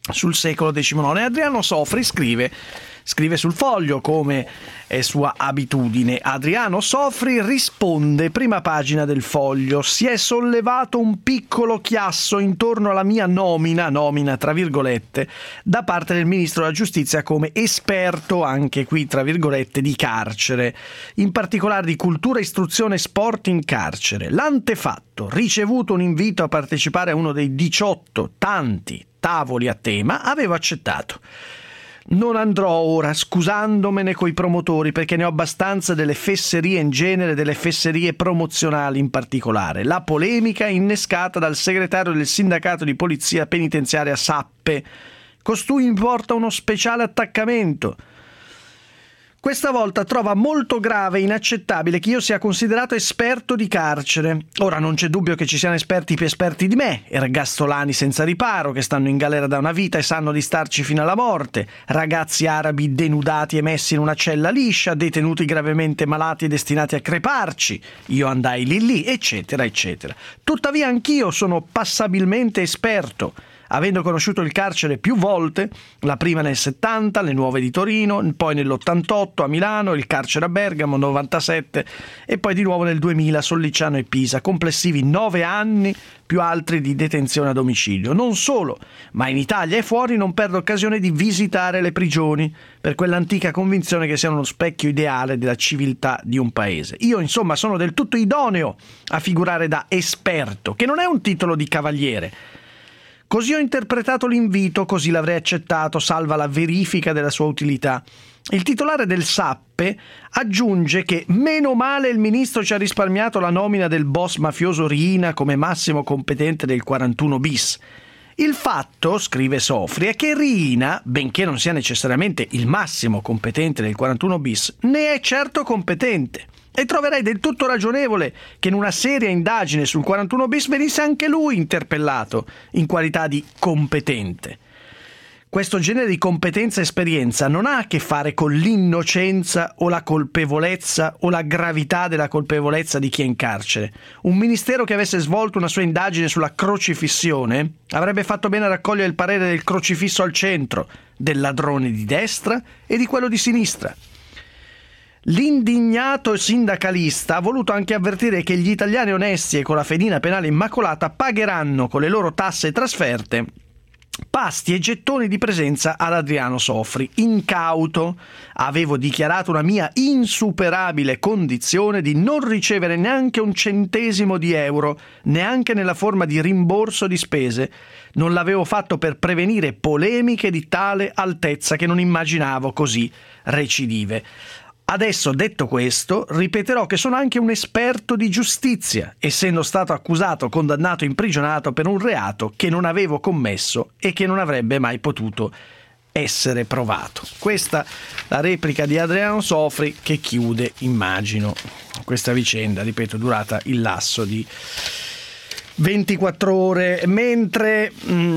sul secolo XIX. Adriano Sofri scrive sul Foglio, come è sua abitudine. Adriano Sofri risponde, prima pagina del Foglio: si è sollevato un piccolo chiasso intorno alla mia nomina tra virgolette, da parte del ministro della giustizia come esperto, anche qui tra virgolette, di carcere, in particolare di cultura, istruzione e sport in carcere. L'antefatto, ricevuto un invito a partecipare a uno dei 18 tanti tavoli a tema, avevo accettato. Non andrò ora, scusandomene coi promotori, perché ne ho abbastanza delle fesserie in genere, delle fesserie promozionali in particolare. La polemica innescata dal segretario del sindacato di polizia penitenziaria Sappe. Costui importa uno speciale attaccamento. Questa volta trova molto grave e inaccettabile che io sia considerato esperto di carcere. Ora, non c'è dubbio che ci siano esperti più esperti di me, ergastolani senza riparo che stanno in galera da una vita e sanno di starci fino alla morte, ragazzi arabi denudati e messi in una cella liscia, detenuti gravemente malati e destinati a creparci. Io andai lì, eccetera, eccetera. Tuttavia anch'io sono passabilmente esperto, avendo conosciuto il carcere più volte, la prima nel 70, le nuove di Torino, poi nell'88 a Milano, il carcere a Bergamo, 97 e poi di nuovo nel 2000 Sollicciano e Pisa, complessivi 9 anni più altri di detenzione a domicilio. Non solo, ma in Italia e fuori non perdo occasione di visitare le prigioni, per quell'antica convinzione che siano uno specchio ideale della civiltà di un paese. Io, insomma, sono del tutto idoneo a figurare da esperto, che non è un titolo di cavaliere. Così ho interpretato l'invito, così l'avrei accettato, salva la verifica della sua utilità. Il titolare del Sappe aggiunge che meno male il ministro ci ha risparmiato la nomina del boss mafioso Riina come massimo competente del 41 bis. Il fatto, scrive Sofri, è che Riina, benché non sia necessariamente il massimo competente del 41 bis, ne è certo competente. E troverei del tutto ragionevole che in una seria indagine sul 41 bis venisse anche lui interpellato in qualità di competente. Questo genere di competenza e esperienza non ha a che fare con l'innocenza o la colpevolezza o la gravità della colpevolezza di chi è in carcere. Un ministero che avesse svolto una sua indagine sulla crocifissione avrebbe fatto bene a raccogliere il parere del crocifisso al centro, del ladrone di destra e di quello di sinistra. L'indignato sindacalista ha voluto anche avvertire che gli italiani onesti e con la fedina penale immacolata pagheranno con le loro tasse e trasferte pasti e gettoni di presenza ad Adriano Sofri. Incauto, avevo dichiarato una mia insuperabile condizione di non ricevere neanche un centesimo di euro, neanche nella forma di rimborso di spese. Non l'avevo fatto per prevenire polemiche di tale altezza che non immaginavo così recidive. Adesso, detto questo, ripeterò che sono anche un esperto di giustizia, essendo stato accusato, condannato e imprigionato per un reato che non avevo commesso e che non avrebbe mai potuto essere provato. Questa la replica di Adriano Sofri, che chiude, immagino, questa vicenda, ripeto, durata il lasso di 24 ore, mentre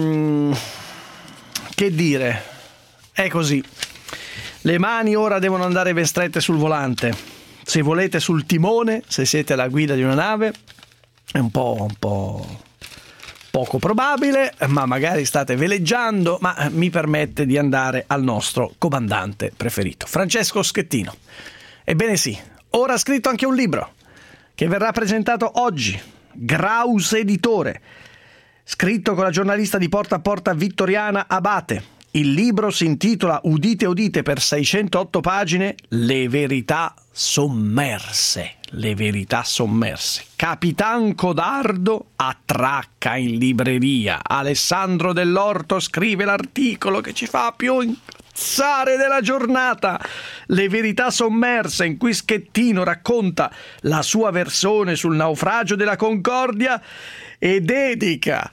che dire, è così. Le mani ora devono andare ben strette sul volante. Se volete sul timone, se siete alla guida di una nave, è un po' poco probabile, ma magari state veleggiando, ma mi permette di andare al nostro comandante preferito, Francesco Schettino. Ebbene sì, ora ha scritto anche un libro che verrà presentato oggi, Graus Editore, scritto con la giornalista di Porta a Porta Vittoriana Abate. Il libro si intitola, udite udite, per 608 pagine, Le verità sommerse. Le verità sommerse. Capitan Codardo attracca in libreria. Alessandro Dell'Orto scrive l'articolo che ci fa più incazzare della giornata. Le verità sommerse, in cui Schettino racconta la sua versione sul naufragio della Concordia e dedica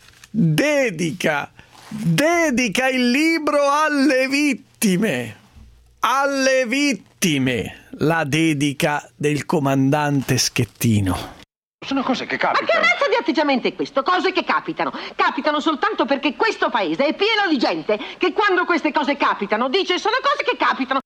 il libro alle vittime, la dedica del comandante Schettino. Sono cose che capitano. Ma che razza di atteggiamento è questo? Cose che capitano. Capitano soltanto perché questo paese è pieno di gente che quando queste cose capitano dice sono cose che capitano.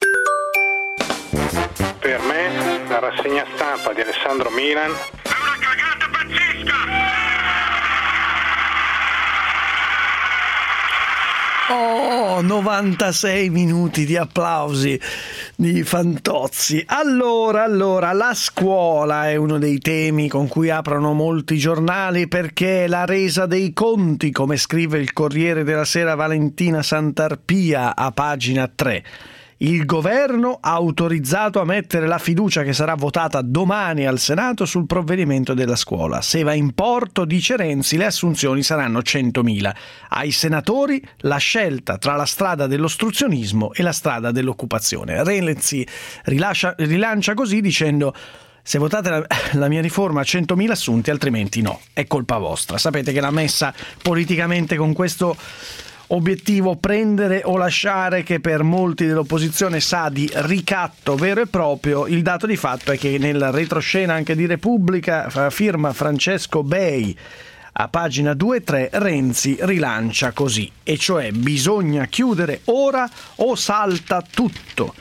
Per me la rassegna stampa di Alessandro Milan è una cagata pazzesca. Oh, 96 minuti di applausi di Fantozzi. Allora, la scuola è uno dei temi con cui aprono molti giornali, perché la resa dei conti, come scrive il Corriere della Sera Valentina Santarpia a pagina 3. Il governo ha autorizzato a mettere la fiducia che sarà votata domani al Senato sul provvedimento della scuola. Se va in porto, dice Renzi, le assunzioni saranno 100.000. Ai senatori la scelta tra la strada dell'ostruzionismo e la strada dell'occupazione. Renzi rilancia così dicendo: se votate la mia riforma, 100.000 assunti, altrimenti no, è colpa vostra. Sapete che l'ha messa politicamente con questo obiettivo, prendere o lasciare, che per molti dell'opposizione sa di ricatto vero e proprio. Il dato di fatto è che nel retroscena anche di Repubblica, firma Francesco Bei, a pagina 2-3, Renzi rilancia così, e cioè: bisogna chiudere ora o salta tutto.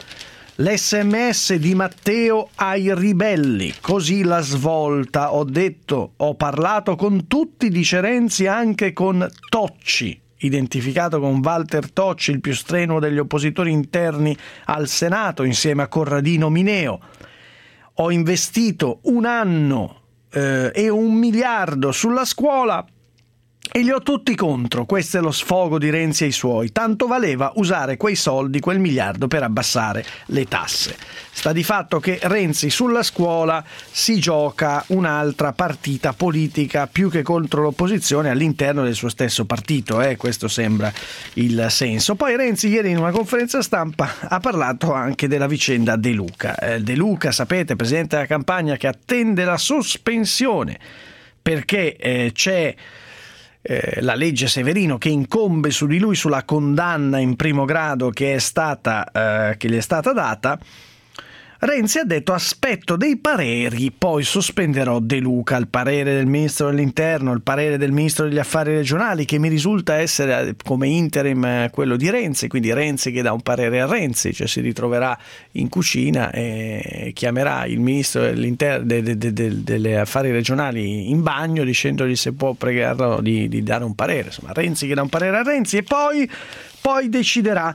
L'SMS di Matteo ai ribelli, così la svolta. Ho parlato con tutti, dice Renzi, anche con Tocci, identificato con Walter Tocci, il più strenuo degli oppositori interni al Senato, insieme a Corradino Mineo. Ho investito 1 anno e 1 miliardo sulla scuola e li ho tutti contro. Questo è lo sfogo di Renzi ai suoi. Tanto valeva usare quei soldi, quel miliardo, per abbassare le tasse. Sta di fatto che Renzi sulla scuola si gioca un'altra partita politica, più che contro l'opposizione, all'interno del suo stesso partito. Questo sembra il senso. Poi Renzi ieri in una conferenza stampa ha parlato anche della vicenda De Luca. De Luca, sapete, presidente della Campania, che attende la sospensione perché c'è la legge Severino che incombe su di lui, sulla condanna in primo grado che gli è stata data. Renzi ha detto: aspetto dei pareri, poi sospenderò De Luca. Il parere del ministro dell'Interno, il parere del ministro degli Affari Regionali, che mi risulta essere come interim quello di Renzi, quindi Renzi che dà un parere a Renzi, cioè si ritroverà in cucina e chiamerà il ministro delle Affari Regionali in bagno dicendogli se può pregarlo di dare un parere. Insomma, Renzi che dà un parere a Renzi e poi deciderà.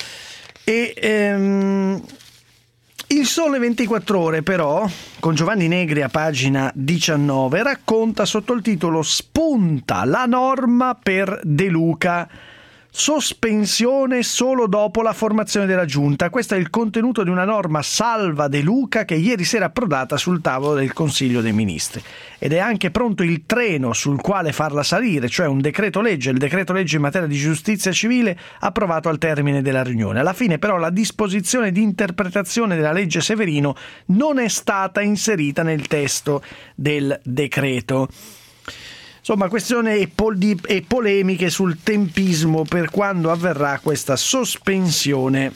Il Sole 24 Ore però, con Giovanni Negri a pagina 19, racconta sotto il titolo: spunta la norma per De Luca, sospensione solo dopo la formazione della giunta. Questo è il contenuto di una norma salva De Luca che ieri sera è approdata sul tavolo del Consiglio dei Ministri. Ed è anche pronto il treno sul quale farla salire, cioè un decreto-legge, il decreto-legge in materia di giustizia civile approvato al termine della riunione. Alla fine però la disposizione di interpretazione della legge Severino non è stata inserita nel testo del decreto. Insomma, questione e polemiche sul tempismo per quando avverrà questa sospensione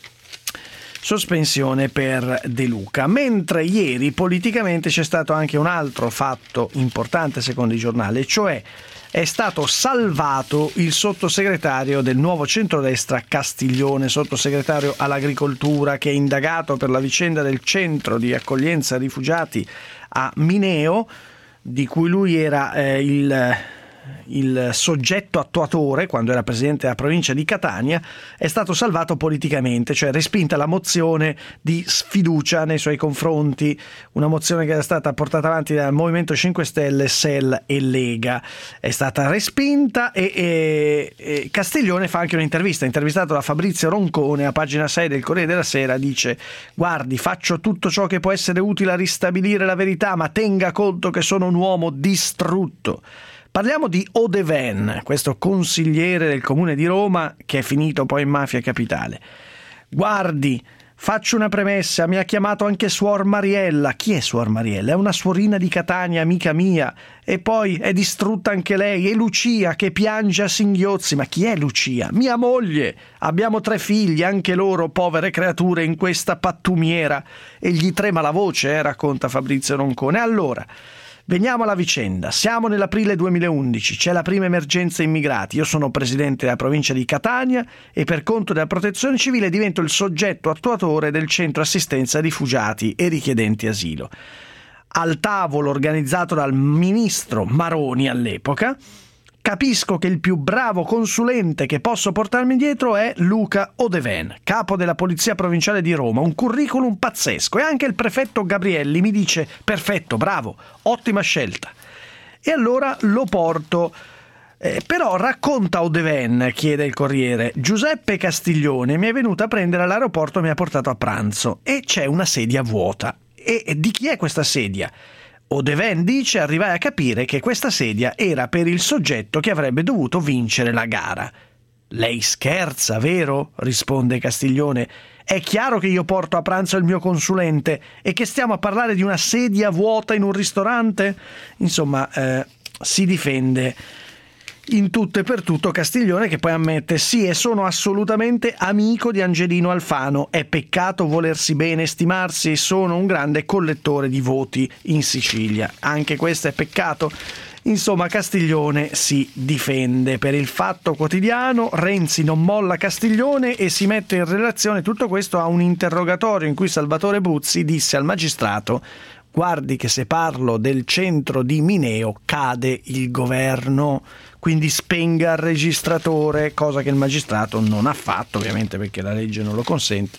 per De Luca. Mentre ieri politicamente c'è stato anche un altro fatto importante secondo i giornali, cioè è stato salvato il sottosegretario del nuovo centrodestra Castiglione, sottosegretario all'agricoltura, che è indagato per la vicenda del centro di accoglienza rifugiati a Mineo, di cui lui era il soggetto attuatore quando era presidente della provincia di Catania. È stato salvato politicamente, cioè respinta la mozione di sfiducia nei suoi confronti, una mozione che era stata portata avanti dal Movimento 5 Stelle, SEL e Lega. È stata respinta e Castiglione fa anche un'intervista, intervistato da Fabrizio Roncone a pagina 6 del Corriere della Sera. Dice: guardi, faccio tutto ciò che può essere utile a ristabilire la verità, ma tenga conto che sono un uomo distrutto. Parliamo di Odeven, questo consigliere del Comune di Roma che è finito poi in mafia capitale. Guardi, faccio una premessa, mi ha chiamato anche Suor Mariella. Chi è Suor Mariella? È una suorina di Catania, amica mia. E poi è distrutta anche lei. E Lucia che piange a singhiozzi. Ma chi è Lucia? Mia moglie. Abbiamo 3 figli, anche loro povere creature in questa pattumiera. E gli trema la voce, racconta Fabrizio Roncone. Allora, veniamo alla vicenda. Siamo nell'aprile 2011, c'è la prima emergenza immigrati. Io sono presidente della provincia di Catania e per conto della protezione civile divento il soggetto attuatore del centro assistenza rifugiati e richiedenti asilo. Al tavolo organizzato dal ministro Maroni all'epoca Capisco che il più bravo consulente che posso portarmi dietro è Luca Odeven, capo della Polizia Provinciale di Roma, un curriculum pazzesco, e anche il prefetto Gabrielli mi dice perfetto, bravo, ottima scelta. E allora lo porto. Però racconta Odeven, chiede il Corriere, Giuseppe Castiglione mi è venuto a prendere all'aeroporto e mi ha portato a pranzo e c'è una sedia vuota. E di chi è questa sedia? Odeven dice: arrivai a capire che questa sedia era per il soggetto che avrebbe dovuto vincere la gara. Lei scherza, vero? Risponde Castiglione. È chiaro che io porto a pranzo il mio consulente e che stiamo a parlare di una sedia vuota in un ristorante? Insomma, si difende in tutto e per tutto Castiglione, che poi ammette: sì, e sono assolutamente amico di Angelino Alfano, è peccato volersi bene e stimarsi, sono un grande collettore di voti in Sicilia, anche questo è peccato. Insomma, Castiglione si difende. Per il Fatto Quotidiano, Renzi non molla Castiglione e si mette in relazione tutto questo a un interrogatorio in cui Salvatore Buzzi disse al magistrato: guardi che se parlo del centro di Mineo cade il governo, quindi spenga il registratore, cosa che il magistrato non ha fatto, ovviamente perché la legge non lo consente.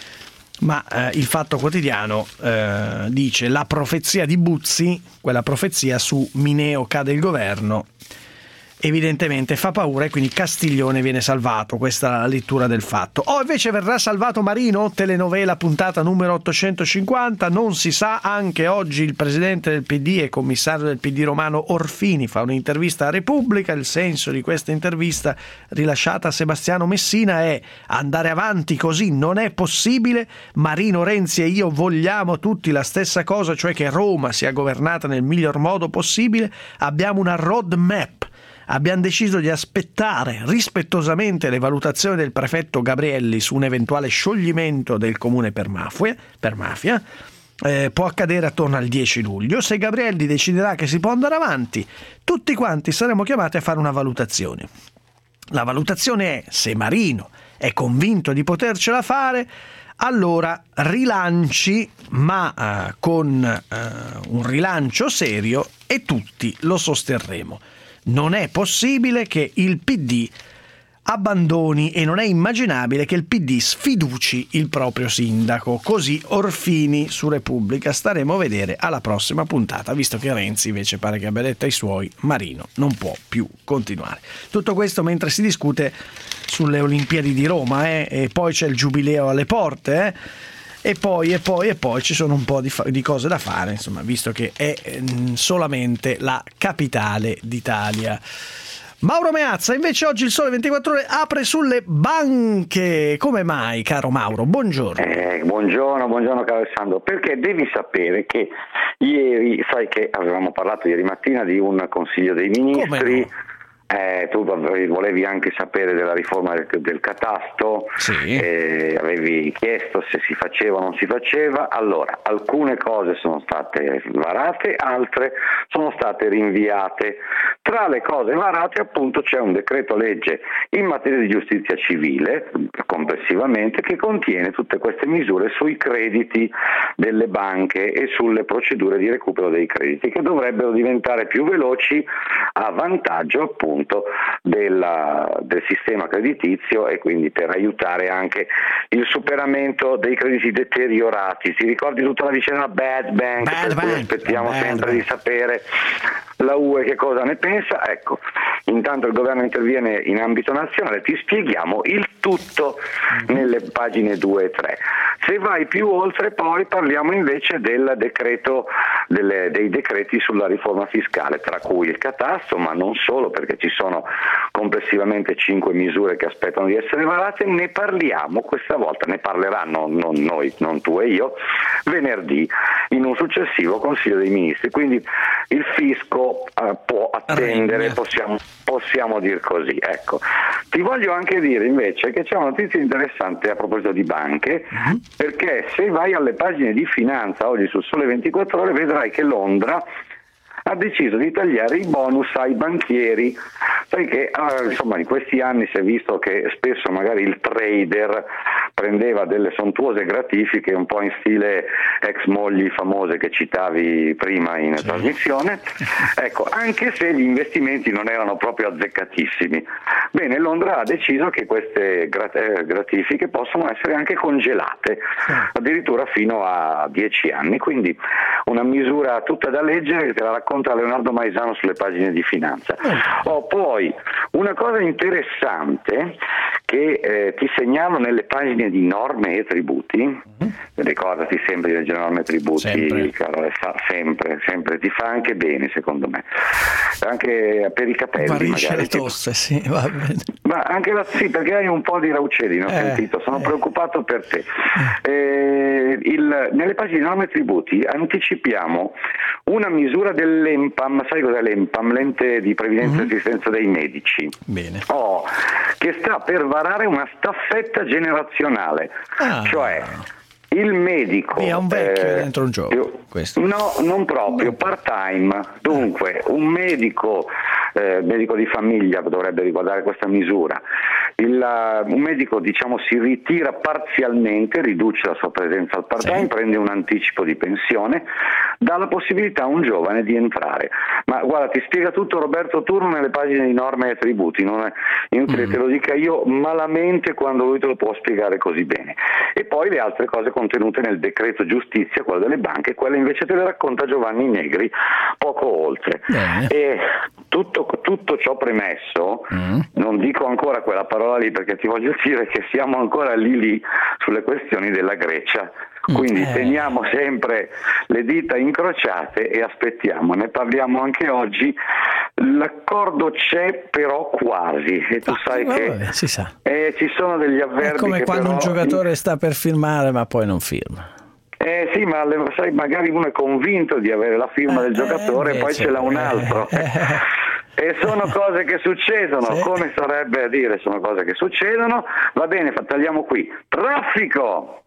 Ma il Fatto Quotidiano dice: la profezia di Buzzi, quella profezia su Mineo cade il governo, evidentemente fa paura e quindi Castiglione viene salvato. Questa è la lettura del Fatto. Invece verrà salvato Marino? Telenovela puntata numero 850, non si sa. Anche oggi il presidente del PD e commissario del PD romano Orfini fa un'intervista a Repubblica. Il senso di questa intervista rilasciata a Sebastiano Messina è: andare avanti così non è possibile, Marino, Renzi e io vogliamo tutti la stessa cosa, cioè che Roma sia governata nel miglior modo possibile, abbiamo una road map. Abbiamo deciso di aspettare rispettosamente le valutazioni del prefetto Gabrielli su un eventuale scioglimento del comune per mafia. Può accadere attorno al 10 luglio. Se Gabrielli deciderà che si può andare avanti, tutti quanti saremo chiamati a fare una valutazione. La valutazione è: se Marino è convinto di potercela fare, allora rilanci, ma con un rilancio serio, e tutti lo sosterremo. Non è possibile che il PD abbandoni e non è immaginabile che il PD sfiduci il proprio sindaco. Così Orfini su Repubblica. Staremo a vedere alla prossima puntata, visto che Renzi invece pare che abbia detto ai suoi: Marino non può più continuare. Tutto questo mentre si discute sulle Olimpiadi di Roma, e poi c'è il Giubileo alle porte, E poi ci sono un po' di cose da fare, insomma, visto che è solamente la capitale d'Italia. Mauro Meazza, invece oggi il Sole 24 Ore apre sulle banche. Come mai, caro Mauro? Buongiorno. Buongiorno caro Alessandro, perché devi sapere che ieri, sai che avevamo parlato ieri mattina di un Consiglio dei Ministri. Tu volevi anche sapere della riforma del catasto, sì. Avevi chiesto se si faceva o non si faceva. Allora, alcune cose sono state varate, altre sono state rinviate. Tra le cose varate, appunto, c'è un decreto legge in materia di giustizia civile, complessivamente, che contiene tutte queste misure sui crediti delle banche e sulle procedure di recupero dei crediti, che dovrebbero diventare più veloci a vantaggio, appunto, del sistema creditizio, e quindi per aiutare anche il superamento dei crediti deteriorati. Si ricordi tutta la vicenda Bad Bank, per cui aspettiamo sempre di sapere la UE che cosa ne pensa. Ecco, intanto il governo interviene in ambito nazionale, ti spieghiamo il tutto nelle pagine 2 e 3. Se vai più oltre, poi parliamo invece del decreto dei decreti sulla riforma fiscale, tra cui il catasto, ma non solo, perché ci sono complessivamente 5 misure che aspettano di essere varate. Ne parliamo questa volta, ne parleranno non noi, non tu e io, venerdì in un successivo Consiglio dei Ministri. Quindi il fisco può attendere, possiamo dir così. Ecco, ti voglio anche dire invece che c'è una notizia interessante a proposito di banche, perché se vai alle pagine di finanza oggi sul Sole 24 Ore vedrai che Londra ha deciso di tagliare i bonus ai banchieri. Sai sai che insomma in questi anni si è visto che spesso magari il trader prendeva delle sontuose gratifiche un po' in stile ex mogli famose che citavi prima in trasmissione, ecco, anche se gli investimenti non erano proprio azzeccatissimi. Bene, Londra ha deciso che queste gratifiche possono essere anche congelate, addirittura fino a 10 anni, quindi una misura tutta da leggere che te la racconta Leonardo Maisano sulle pagine di Finanza. Poi una cosa interessante che ti segnalo nelle pagine di norme e tributi, ricordati sempre di leggere norme e tributi, caro, sempre, ti fa anche bene secondo me, anche per i capelli guarisce magari, le tosse, sì, va bene. Ma anche sì, perché hai un po' di raucedine, ho sentito, sono preoccupato per te. Nelle pagine di norme e tributi anticipiamo una misura dell'ENPAM, sai cos'è l'ENPAM? L'ente di previdenza e assistenza dei medici. Bene. Che sta per varare una staffetta generazionale, cioè il medico è un vecchio dentro un gioco, questo. No, non proprio, part-time. Dunque, un medico di famiglia dovrebbe riguardare questa misura. Un medico, diciamo, si ritira parzialmente, riduce la sua presenza al part-time, prende un anticipo di pensione, dà la possibilità a un giovane di entrare. Ma guarda, ti spiega tutto Roberto Turno nelle pagine di norme e tributi, non è inutile te lo dica io malamente quando lui te lo può spiegare così bene. E poi le altre cose contenute nel decreto giustizia, quello delle banche, quelle invece te le racconta Giovanni Negri poco oltre. E tutto ciò premesso, non dico ancora quella parola lì perché ti voglio dire che siamo ancora lì sulle questioni della Grecia. Quindi teniamo sempre le dita incrociate e aspettiamo, ne parliamo anche oggi. L'accordo c'è però quasi, e tu sai che si sa. Ci sono degli avverbi. È come che quando però... un giocatore sta per firmare ma poi non firma. Sì, ma sai, magari uno è convinto di avere la firma del giocatore e poi ce l'ha un altro. E sono cose che succedono, come sarebbe a dire, sono cose che succedono. Va bene, tagliamo qui. Traffico!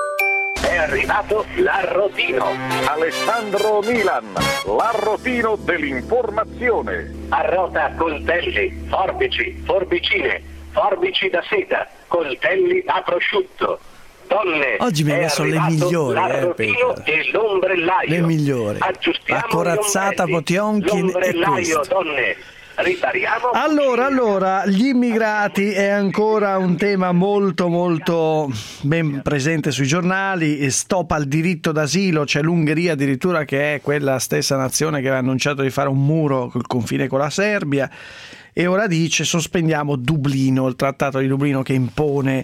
È arrivato l'Arrotino. Alessandro Milan, l'Arrotino dell'informazione. Arrota coltelli, forbici, forbicine, forbici da seta, coltelli a prosciutto. Donne, oggi mi hai messo le migliori, l'Arrotino e l'ombrellaio. Le migliori. Aggiustiamo la corazzata Potionkin e questo. Donne. Ripariamo. Allora, gli immigrati è ancora un tema molto molto ben presente sui giornali. Stop al diritto d'asilo, c'è l'Ungheria addirittura che è quella stessa nazione che aveva annunciato di fare un muro col confine con la Serbia, e ora dice sospendiamo Dublino, il trattato di Dublino che impone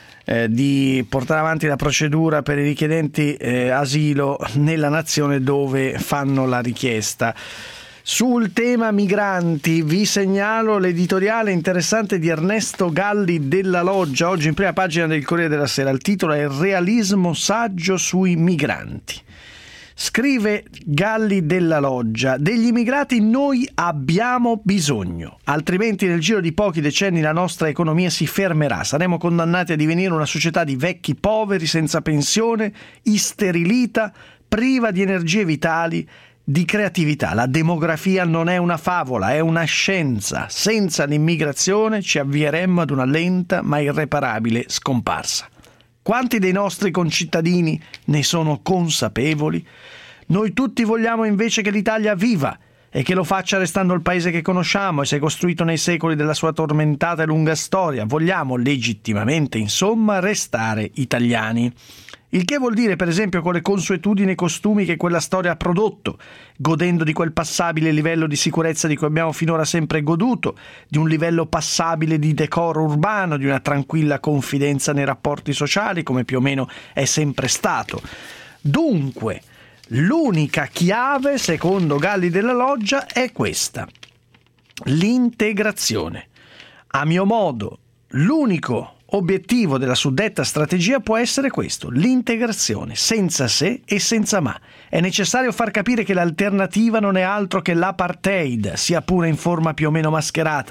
di portare avanti la procedura per i richiedenti asilo nella nazione dove fanno la richiesta. Sul tema migranti vi segnalo l'editoriale interessante di Ernesto Galli della Loggia, oggi in prima pagina del Corriere della Sera. Il titolo è Realismo saggio sui migranti. Scrive Galli della Loggia: degli immigrati noi abbiamo bisogno, altrimenti nel giro di pochi decenni la nostra economia si fermerà, saremo condannati a divenire una società di vecchi poveri senza pensione, isterilita, priva di energie vitali, di creatività. La demografia non è una favola, è una scienza. Senza l'immigrazione ci avvieremmo ad una lenta ma irreparabile scomparsa. Quanti dei nostri concittadini ne sono consapevoli? Noi tutti vogliamo invece che l'Italia viva e che lo faccia restando il paese che conosciamo e si è costruito nei secoli della sua tormentata e lunga storia. Vogliamo legittimamente, insomma, restare italiani. Il che vuol dire, per esempio, con le consuetudini e costumi che quella storia ha prodotto, godendo di quel passabile livello di sicurezza di cui abbiamo finora sempre goduto, di un livello passabile di decoro urbano, di una tranquilla confidenza nei rapporti sociali, come più o meno è sempre stato. Dunque, l'unica chiave, secondo Galli della Loggia, è questa: l'integrazione. A mio modo, l'unico obiettivo della suddetta strategia può essere questo: l'integrazione, senza se e senza ma. È necessario far capire che l'alternativa non è altro che l'apartheid, sia pure in forma più o meno mascherata.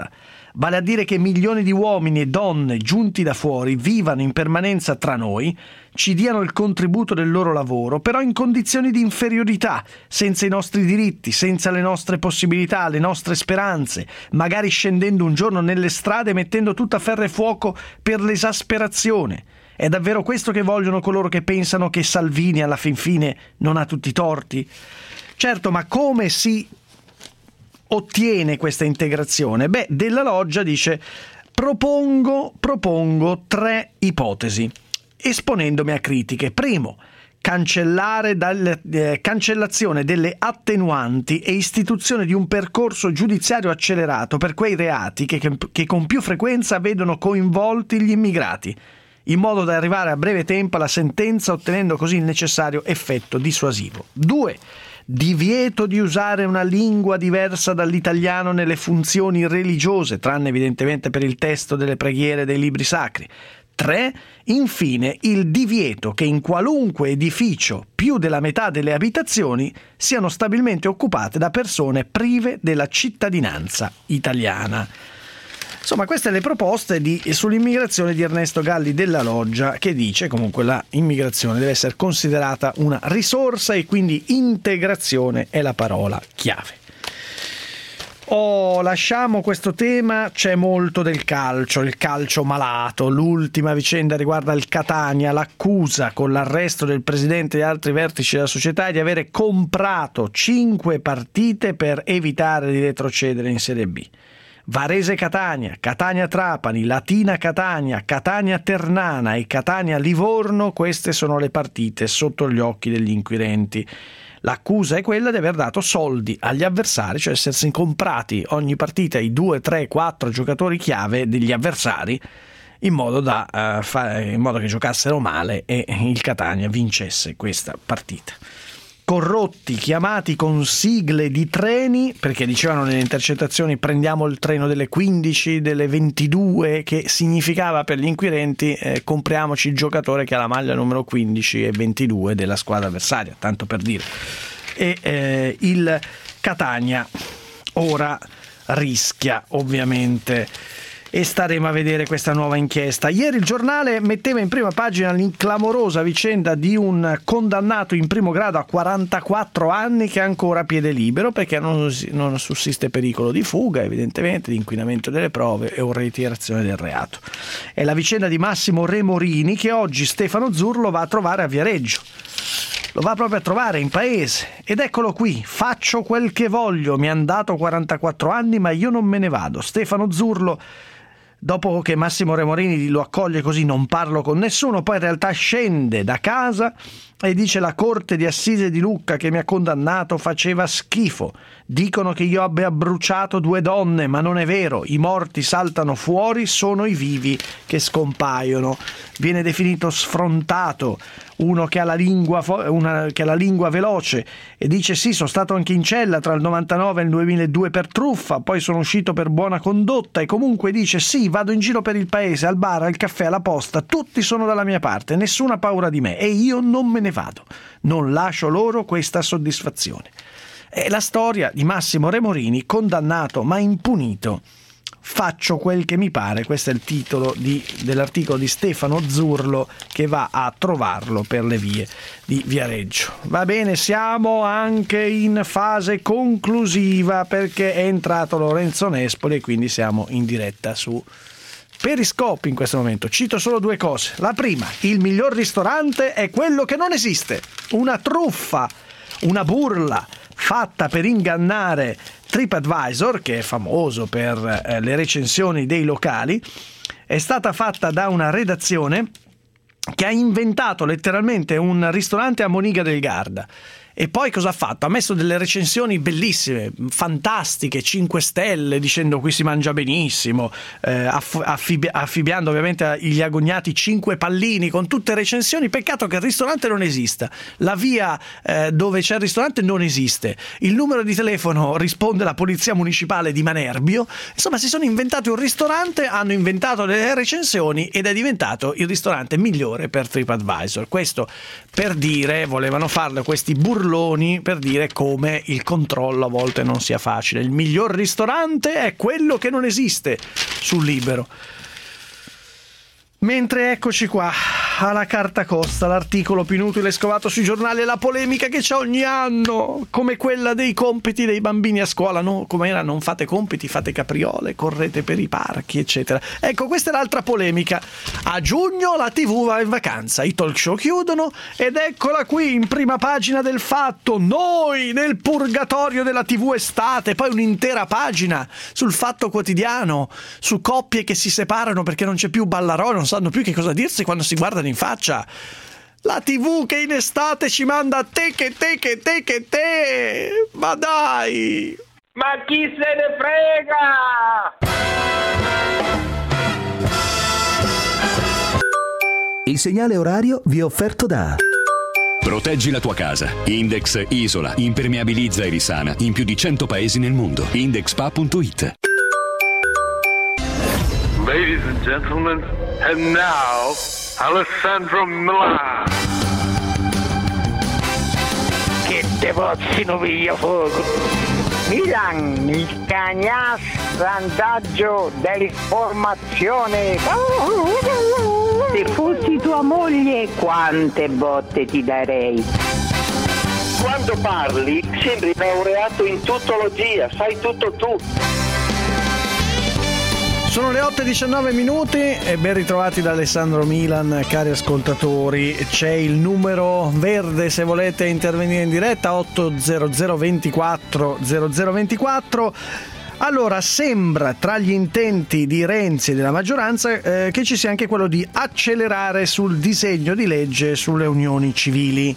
vale a dire che milioni di uomini e donne giunti da fuori vivano in permanenza tra noi, ci diano il contributo del loro lavoro, però in condizioni di inferiorità, senza i nostri diritti, senza le nostre possibilità, le nostre speranze, magari scendendo un giorno nelle strade e mettendo tutto a ferro e fuoco per l'esasperazione. È davvero questo che vogliono coloro che pensano che Salvini alla fin fine non ha tutti i torti? Certo, ma come si ottiene questa integrazione? Beh, Della Loggia dice: propongo 3 ipotesi, esponendomi a critiche. Primo, cancellazione delle attenuanti e istituzione di un percorso giudiziario accelerato per quei reati che con più frequenza vedono coinvolti gli immigrati, in modo da arrivare a breve tempo alla sentenza, ottenendo così il necessario effetto dissuasivo. 2. Divieto di usare una lingua diversa dall'italiano nelle funzioni religiose, tranne evidentemente per il testo delle preghiere dei libri sacri. 3. Infine, il divieto che in qualunque edificio più della metà delle abitazioni siano stabilmente occupate da persone prive della cittadinanza italiana. Insomma, queste le proposte sull'immigrazione di Ernesto Galli Della Loggia, che dice comunque la immigrazione deve essere considerata una risorsa e quindi integrazione è la parola chiave. Lasciamo questo tema, c'è molto del calcio, il calcio malato. L'ultima vicenda riguarda il Catania, l'accusa con l'arresto del presidente e altri vertici della società è di avere comprato 5 partite per evitare di retrocedere in Serie B. Varese Catania, Catania Trapani, Latina Catania, Catania Ternana e Catania Livorno, queste sono le partite sotto gli occhi degli inquirenti. L'accusa è quella di aver dato soldi agli avversari, cioè essersi comprati ogni partita i 2, 3, 4 giocatori chiave degli avversari in modo che giocassero male e il Catania vincesse questa partita. Corrotti chiamati con sigle di treni, perché dicevano nelle intercettazioni prendiamo il treno delle 15, delle 22, che significava per gli inquirenti compriamoci il giocatore che ha la maglia numero 15 e 22 della squadra avversaria, tanto per dire. E il Catania ora rischia ovviamente, e staremo a vedere questa nuova inchiesta. Ieri il giornale metteva in prima pagina l'inclamorosa vicenda di un condannato in primo grado a 44 anni che è ancora a piede libero perché non sussiste pericolo di fuga, evidentemente, di inquinamento delle prove o reiterazione del reato. È la vicenda di Massimo Remorini che oggi Stefano Zurlo va a trovare a Viareggio. Lo va proprio a trovare in paese ed eccolo qui: faccio quel che voglio, mi han dato 44 anni ma io non me ne vado. Stefano Zurlo, dopo che Massimo Remorini lo accoglie così, non parlo con nessuno, poi in realtà scende da casa e dice: la corte di assise di Lucca che mi ha condannato faceva schifo, dicono che io abbia bruciato 2 donne, ma non è vero, i morti saltano fuori, sono i vivi che scompaiono. Viene definito sfrontato, uno che ha la lingua veloce, e dice: sì, sono stato anche in cella tra il 99 e il 2002 per truffa, poi sono uscito per buona condotta, e comunque dice: sì, vado in giro per il paese, al bar, al caffè, alla posta, tutti sono dalla mia parte, nessuno ha paura di me e io non me ne vado, non lascio loro questa soddisfazione. È la storia di Massimo Remorini, condannato ma impunito. Faccio quel che mi pare, questo è il titolo dell'articolo di Stefano Zurlo che va a trovarlo per le vie di Viareggio. Va bene, siamo anche in fase conclusiva perché è entrato Lorenzo Nespoli e quindi siamo in diretta su Periscope in questo momento. Cito solo 2 cose. La prima: il miglior ristorante è quello che non esiste. Una truffa, una burla fatta per ingannare TripAdvisor, che è famoso per le recensioni dei locali, è stata fatta da una redazione che ha inventato letteralmente un ristorante a Moniga del Garda. E poi cosa ha fatto? Ha messo delle recensioni bellissime, fantastiche, 5 stelle, dicendo qui si mangia benissimo, affibbiando ovviamente agli agognati 5 pallini con tutte recensioni. Peccato che il ristorante non esista, la via dove c'è il ristorante non esiste, il numero di telefono risponde la polizia municipale di Manerbio. Insomma, si sono inventati un ristorante, hanno inventato delle recensioni ed è diventato il ristorante migliore per TripAdvisor. Questo per dire, volevano farlo questi burloni burloni per dire come il controllo a volte non sia facile. Il miglior ristorante è quello che non esiste sul Libero. Mentre eccoci qua, alla carta costa, l'articolo più inutile scovato sui giornali, la polemica che c'è ogni anno, come quella dei compiti dei bambini a scuola, no? Come era, non fate compiti, fate capriole, correte per i parchi, eccetera. Ecco, questa è l'altra polemica. A giugno la TV va in vacanza, i talk show chiudono ed eccola qui in prima pagina del Fatto, noi nel purgatorio della TV estate, poi un'intera pagina sul Fatto Quotidiano, su coppie che si separano perché non c'è più Ballarò, non sanno più che cosa dirsi quando si guardano in faccia. La TV che in estate ci manda te. Ma dai! Ma chi se ne frega? Il segnale orario vi è offerto da Proteggi la tua casa. Index isola, impermeabilizza e risana in più di 100 paesi nel mondo. Indexpa.it. Ladies and gentlemen, and now, Alessandro Milan. Che te pozzino piglia fuoco. Milan, il cagnasso dell'informazione. Se fossi tua moglie, quante botte ti darei. Quando parli sembri laureato in tuttologia, sai tutto tu. Sono le 8:19 e ben ritrovati da Alessandro Milan, cari ascoltatori. C'è il numero verde se volete intervenire in diretta, 800 24 0024. Allora, sembra tra gli intenti di Renzi e della maggioranza che ci sia anche quello di accelerare sul disegno di legge sulle unioni civili.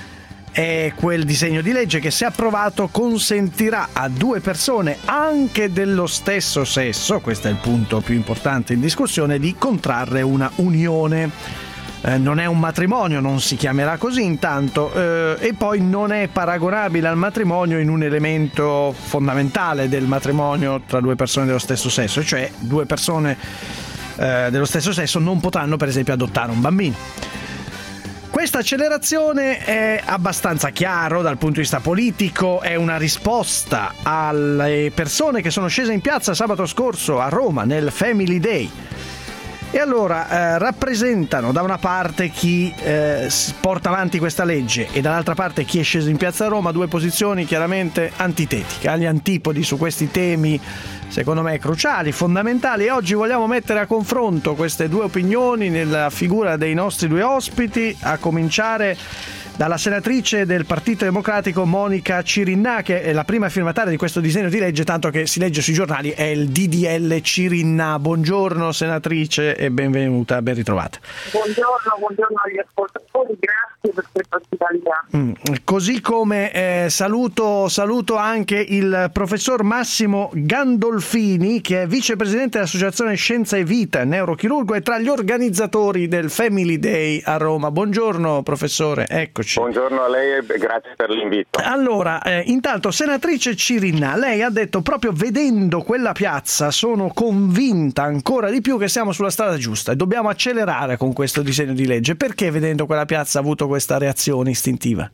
È quel disegno di legge che, se approvato, consentirà a due persone anche dello stesso sesso, questo è il punto più importante in discussione, di contrarre una unione. Non è un matrimonio, non si chiamerà così intanto, e poi non è paragonabile al matrimonio in un elemento fondamentale del matrimonio tra due persone dello stesso sesso, cioè due persone dello stesso sesso non potranno per esempio adottare un bambino. Questa accelerazione è abbastanza chiaro dal punto di vista politico, è una risposta alle persone che sono scese in piazza sabato scorso a Roma nel Family Day. E allora rappresentano da una parte chi porta avanti questa legge e dall'altra parte chi è sceso in piazza a Roma, due posizioni chiaramente antitetiche, agli antipodi su questi temi secondo me cruciali, fondamentali, e oggi vogliamo mettere a confronto queste due opinioni nella figura dei nostri due ospiti, a cominciare dalla senatrice del Partito Democratico Monica Cirinnà, che è la prima firmataria di questo disegno di legge, tanto che si legge sui giornali è il DDL Cirinnà. Buongiorno senatrice e benvenuta, ben ritrovata. Buongiorno agli ascoltatori, grazie per questa ospitalità. Così come saluto anche il professor Massimo Gandolfini, che è vicepresidente dell'Associazione Scienza e Vita, neurochirurgo e tra gli organizzatori del Family Day a Roma. Buongiorno professore, eccoci. Buongiorno a lei e grazie per l'invito. Allora, intanto senatrice Cirinnà, lei ha detto proprio vedendo quella piazza sono convinta ancora di più che siamo sulla strada giusta e dobbiamo accelerare con questo disegno di legge. Perché vedendo quella piazza ha avuto questa reazione istintiva?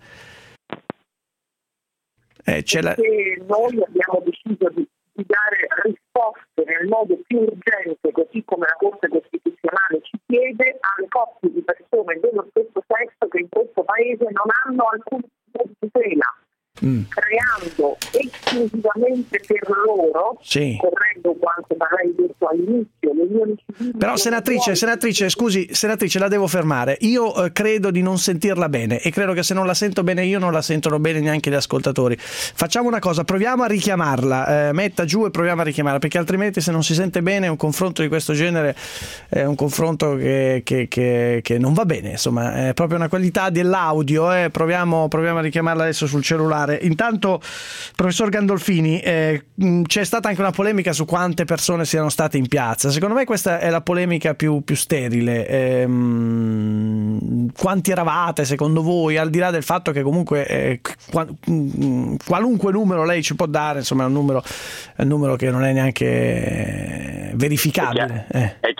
Perché noi abbiamo deciso di dare risposte nel modo più urgente, così come la Corte Costituzionale ci chiede, alle coppie di persone dello stesso sesso che in questo paese non hanno alcun tipo di tutela, creando esclusivamente per loro, correndo quanto da lei detto all'inizio, le unioni civili. Però senatrice, scusi, senatrice, la devo fermare. Io credo di non sentirla bene e credo che se non la sento bene io non la sentono bene neanche gli ascoltatori. Facciamo una cosa, proviamo a richiamarla, metta giù e proviamo a richiamarla, perché altrimenti se non si sente bene un confronto di questo genere è un confronto che non va bene, insomma, è proprio una qualità dell'audio. Proviamo a richiamarla adesso sul cellulare. Intanto, professor Gandolfini, c'è stata anche una polemica su quante persone siano state in piazza. Secondo me questa è la polemica più sterile. Quanti eravate secondo voi, al di là del fatto che comunque qualunque numero lei ci può dare, insomma è un numero che non è neanche verificabile. È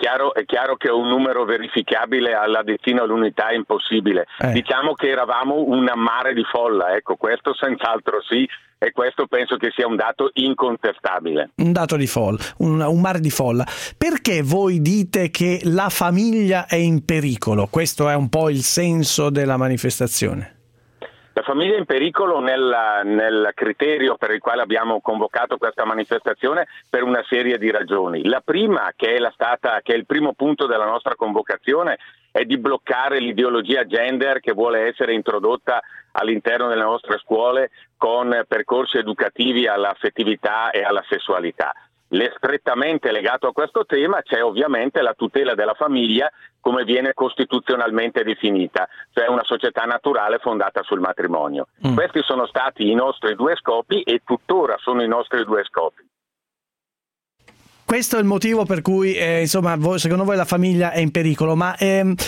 chiaro che un numero verificabile alla decina o all'unità è impossibile. Diciamo che eravamo un mare di folla, ecco, questo senz'altro sì, e questo penso che sia un dato incontestabile. Un dato di folla, un mare di folla. Perché voi dite che la famiglia è in pericolo? Questo è un po' il senso della manifestazione. La famiglia è in pericolo nel criterio per il quale abbiamo convocato questa manifestazione per una serie di ragioni. La prima, che è il primo punto della nostra convocazione, è di bloccare l'ideologia gender che vuole essere introdotta all'interno delle nostre scuole con percorsi educativi all'affettività e alla sessualità. Strettamente legato a questo tema c'è ovviamente la tutela della famiglia come viene costituzionalmente definita, cioè una società naturale fondata sul matrimonio. Questi sono stati i nostri due scopi e tuttora sono i nostri due scopi. Questo è il motivo per cui secondo voi la famiglia è in pericolo, ma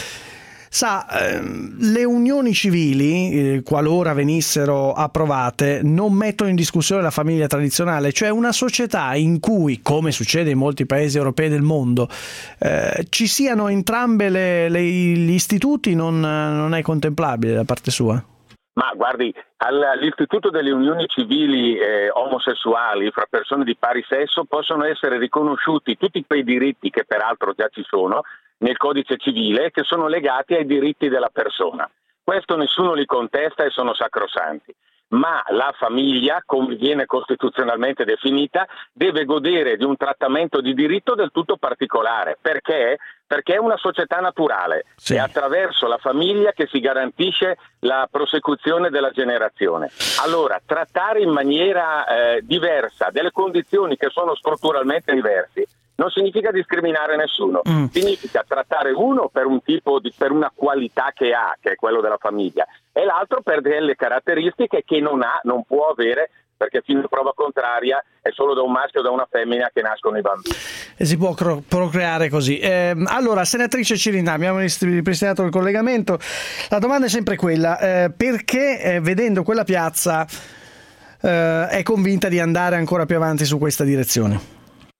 le unioni civili, qualora venissero approvate, non mettono in discussione la famiglia tradizionale, cioè una società in cui, come succede in molti paesi europei del mondo, ci siano entrambe gli istituti, non è contemplabile da parte sua? Ma guardi, all'istituto delle unioni civili omosessuali fra persone di pari sesso possono essere riconosciuti tutti quei diritti che peraltro già ci sono nel codice civile, che sono legati ai diritti della persona. Questo nessuno li contesta e sono sacrosanti. Ma la famiglia, come viene costituzionalmente definita, deve godere di un trattamento di diritto del tutto particolare. Perché? Perché è una società naturale. Sì. È attraverso la famiglia che si garantisce la prosecuzione della generazione. Allora, trattare in maniera diversa delle condizioni che sono strutturalmente diverse non significa discriminare nessuno, significa trattare uno per per una qualità che ha, che è quello della famiglia, e l'altro per delle caratteristiche che non può avere, perché fino a prova contraria è solo da un maschio o da una femmina che nascono i bambini. E si può procreare così. Allora, senatrice Cirinnà, abbiamo ripristinato il collegamento. La domanda è sempre quella, perché vedendo quella piazza è convinta di andare ancora più avanti su questa direzione?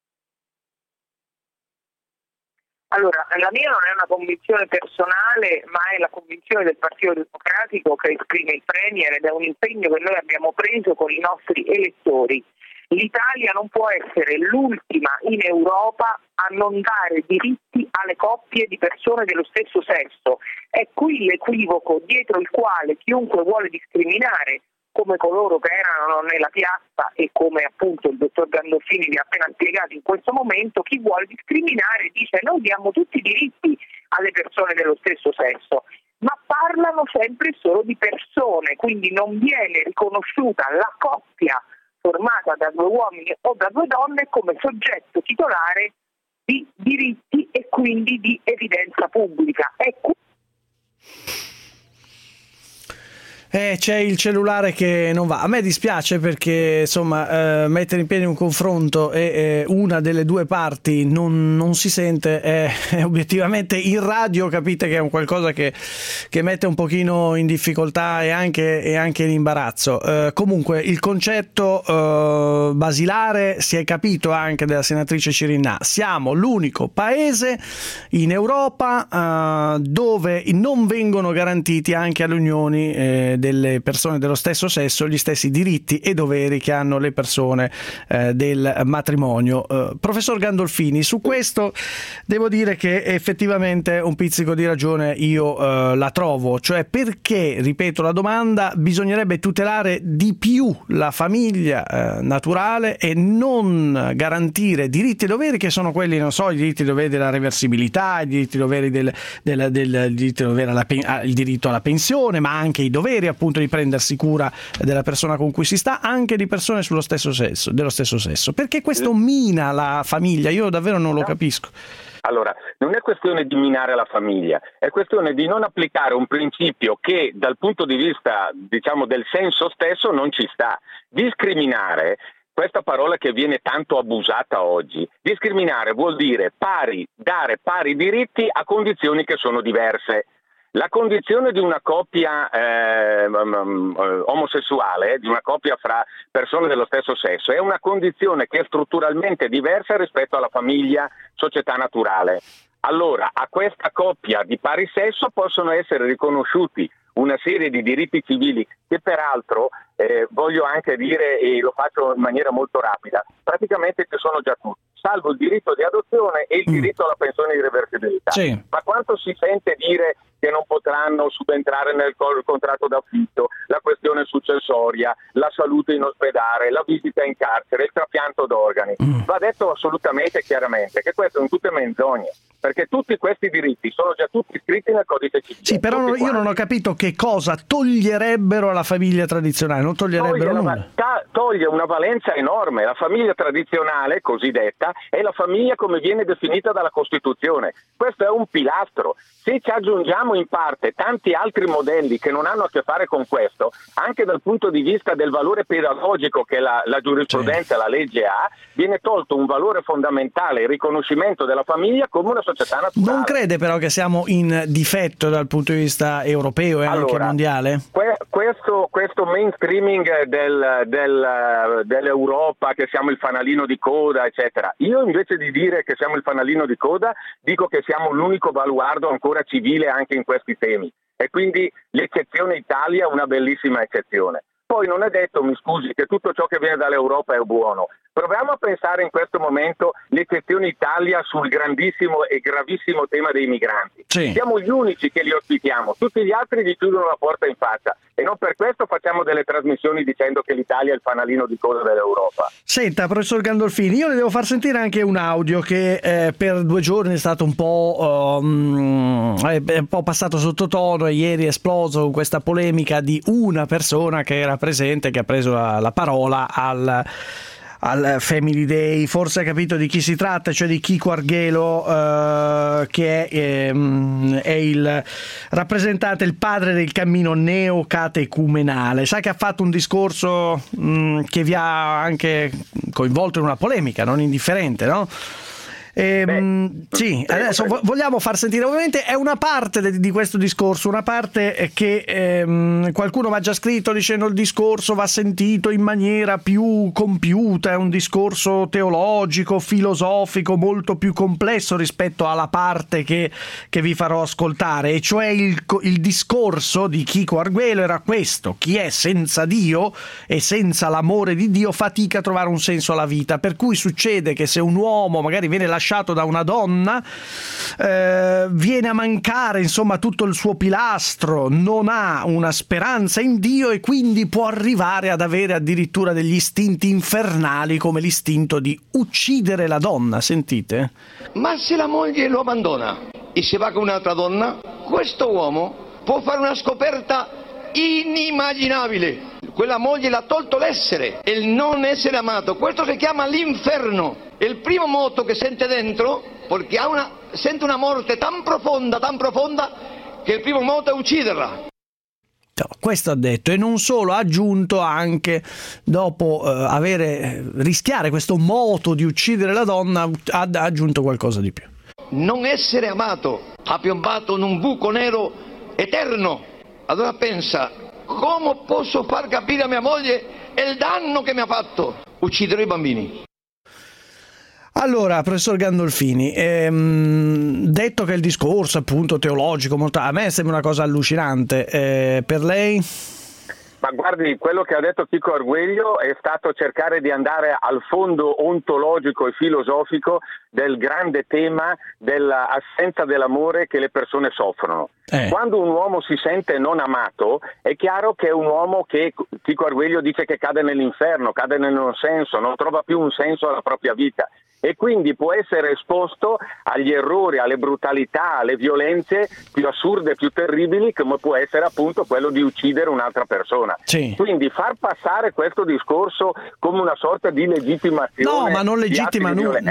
Allora, la mia non è una convinzione personale, ma è la convinzione del Partito Democratico che esprime il Premier ed è un impegno che noi abbiamo preso con i nostri elettori. L'Italia non può essere l'ultima in Europa a non dare diritti alle coppie di persone dello stesso sesso. È qui l'equivoco dietro il quale chiunque vuole discriminare, come coloro che erano nella piazza e come appunto il dottor Gandolfini vi ha appena spiegato in questo momento, chi vuole discriminare dice noi diamo tutti i diritti alle persone dello stesso sesso, ma parlano sempre solo di persone, quindi non viene riconosciuta la coppia formata da due uomini o da due donne come soggetto titolare di diritti e quindi di evidenza pubblica. C'è il cellulare che non va. A me dispiace perché mettere in piedi un confronto e una delle due parti non si sente è obiettivamente in radio, capite che è un qualcosa che mette un pochino in difficoltà e anche in imbarazzo. Comunque il concetto basilare si è capito anche della senatrice Cirinnà. Siamo l'unico paese in Europa dove non vengono garantiti anche alle unioni delle persone dello stesso sesso gli stessi diritti e doveri che hanno le persone del matrimonio. Professor Gandolfini, su questo devo dire che effettivamente un pizzico di ragione io la trovo, cioè perché, ripeto la domanda, bisognerebbe tutelare di più la famiglia naturale e non garantire diritti e doveri che sono quelli, non so, i diritti e doveri della reversibilità, i diritti e doveri il diritto alla pensione, ma anche i doveri appunto di prendersi cura della persona con cui si sta, anche di persone dello stesso sesso. Perché questo mina la famiglia? Io davvero non lo capisco. Allora, non è questione di minare la famiglia, è questione di non applicare un principio che dal punto di vista, del senso stesso non ci sta. Discriminare, questa parola che viene tanto abusata oggi, discriminare vuol dire dare pari diritti a condizioni che sono diverse. La condizione di una coppia omosessuale, di una coppia fra persone dello stesso sesso, è una condizione che è strutturalmente diversa rispetto alla famiglia, società naturale. allora a questa coppia di pari sesso possono essere riconosciuti una serie di diritti civili che peraltro, voglio anche dire, e lo faccio in maniera molto rapida, praticamente ci sono già tutti, salvo il diritto di adozione e il diritto alla pensione di reversibilità. Sì. Ma quanto si sente dire che non potranno subentrare nel contratto d'affitto la questione successoria, la salute in ospedale, la visita in carcere, il trapianto d'organi. Va detto assolutamente chiaramente che questo sono tutte menzogne, perché tutti questi diritti sono già tutti scritti nel codice civile. Sì, però io non ho capito che cosa toglierebbero alla famiglia tradizionale, non toglierebbero nulla. Toglie una valenza enorme. La famiglia tradizionale, cosiddetta, è la famiglia come viene definita dalla Costituzione. Questo è un pilastro. Se ci aggiungiamo in parte tanti altri modelli che non hanno a che fare con questo, anche dal punto di vista del valore pedagogico che la giurisprudenza e la legge ha, viene tolto un valore fondamentale, il riconoscimento della famiglia come una società naturale. Non crede però che siamo in difetto dal punto di vista europeo e anche mondiale? Questo mainstreaming dell'Europa, che siamo il fanalino di coda, eccetera. Io invece di dire che siamo il fanalino di coda, dico che siamo l'unico baluardo ancora civile anche in questi temi. E quindi l'eccezione Italia è una bellissima eccezione. Poi non è detto, mi scusi, che tutto ciò che viene dall'Europa è buono. Proviamo a pensare in questo momento l'eccezione Italia sul grandissimo e gravissimo tema dei migranti. Sì. Siamo gli unici che li ospitiamo, tutti gli altri gli chiudono la porta in faccia e non per questo facciamo delle trasmissioni dicendo che l'Italia è il fanalino di coda dell'Europa. Senta, professor Gandolfini, io le devo far sentire anche un audio che per 2 giorni è stato un po' passato sottotono e ieri è esploso con questa polemica di una persona che era presente, che ha preso la parola al Family Day. Forse ha capito di chi si tratta, cioè di Chico Arghelo, che è il rappresentante, il padre del cammino neocatecumenale. Sa che ha fatto un discorso che vi ha anche coinvolto in una polemica non indifferente, no? Sì, adesso vogliamo far sentire, ovviamente è una parte di questo discorso, una parte che qualcuno mi ha già scritto dicendo il discorso va sentito in maniera più compiuta, è un discorso teologico, filosofico, molto più complesso rispetto alla parte che vi farò ascoltare, e cioè il discorso di Chico Arghelo era questo: chi è senza Dio e senza l'amore di Dio fatica a trovare un senso alla vita, per cui succede che se un uomo magari viene lasciato da una donna, viene a mancare insomma tutto il suo pilastro, non ha una speranza in Dio e quindi può arrivare ad avere addirittura degli istinti infernali come l'istinto di uccidere la donna. Sentite? Ma se la moglie lo abbandona e si va con un'altra donna, questo uomo può fare una scoperta inimmaginabile. Quella moglie l'ha tolto l'essere e il non essere amato. Questo si chiama l'inferno. E il primo moto che sente dentro, perché sente una morte tan profonda, che il primo moto è ucciderla. Questo ha detto, e non solo, ha aggiunto anche, dopo rischiare questo moto di uccidere la donna, ha aggiunto qualcosa di più. Non essere amato, ha piombato in un buco nero eterno. Allora pensa, come posso far capire a mia moglie il danno che mi ha fatto? Uccidere i bambini. Allora, professor Gandolfini, detto che il discorso appunto teologico, a me sembra una cosa allucinante, per lei? Ma guardi, quello che ha detto Chico Arghelo è stato cercare di andare al fondo ontologico e filosofico del grande tema dell'assenza dell'amore che le persone soffrono. Quando un uomo si sente non amato, è chiaro che è un uomo che, Chico Arghelo dice, che cade nell'inferno, cade nel non senso, non trova più un senso alla propria vita. E quindi può essere esposto agli errori, alle brutalità, alle violenze più assurde, più terribili, come può essere appunto quello di uccidere un'altra persona. Sì. Quindi far passare questo discorso come una sorta di legittimazione. No, ma non legittima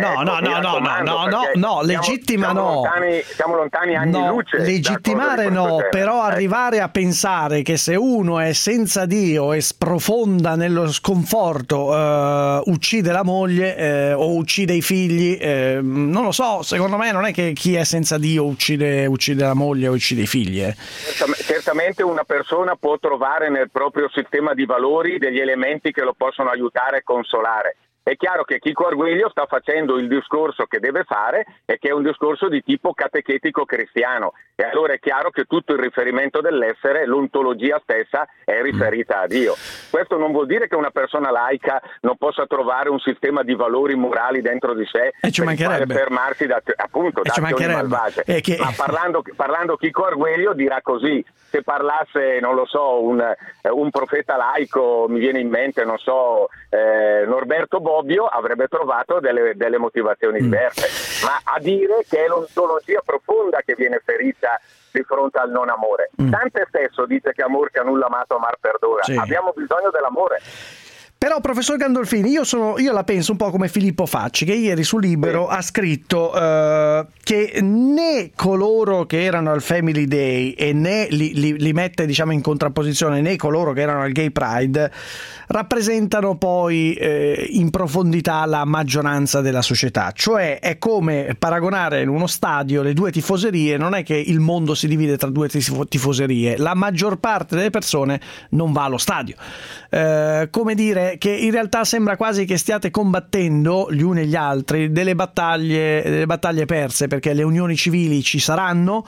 legittima no. Siamo lontani anni luce. Legittimare no, però arrivare a pensare che se uno è senza Dio e sprofonda nello sconforto, uccide la moglie o uccide i figli, non lo so, secondo me non è che chi è senza Dio uccide la moglie o uccide i figli. Certamente una persona può trovare nel proprio sistema di valori degli elementi che lo possono aiutare e consolare, È chiaro che Chico Arguello sta facendo il discorso che deve fare e che è un discorso di tipo catechetico cristiano, e allora è chiaro che tutto il riferimento dell'essere, l'ontologia stessa è riferita a Dio. Questo non vuol dire che una persona laica non possa trovare un sistema di valori morali dentro di sé per fermarsi da azioni malvagie. Ma parlando Chico Arguello dirà così: se parlasse, non lo so, un profeta laico, mi viene in mente, non so, Norberto Bobbio, avrebbe trovato delle motivazioni diverse, ma a dire che è l'ontologia profonda che viene ferita di fronte al non amore. Dante stesso dice che amor che a nulla amato amar perdona. Sì. Abbiamo bisogno dell'amore. Però, professor Gandolfini, io la penso un po' come Filippo Facci, che ieri su Libero ha scritto che né coloro che erano al Family Day e né li mette, diciamo, in contrapposizione, né coloro che erano al Gay Pride rappresentano poi in profondità la maggioranza della società. Cioè è come paragonare in uno stadio le due tifoserie, non è che il mondo si divide tra due tifoserie, la maggior parte delle persone non va allo stadio. Come dire che in realtà sembra quasi che stiate combattendo gli uni e gli altri delle battaglie perse, perché le unioni civili ci saranno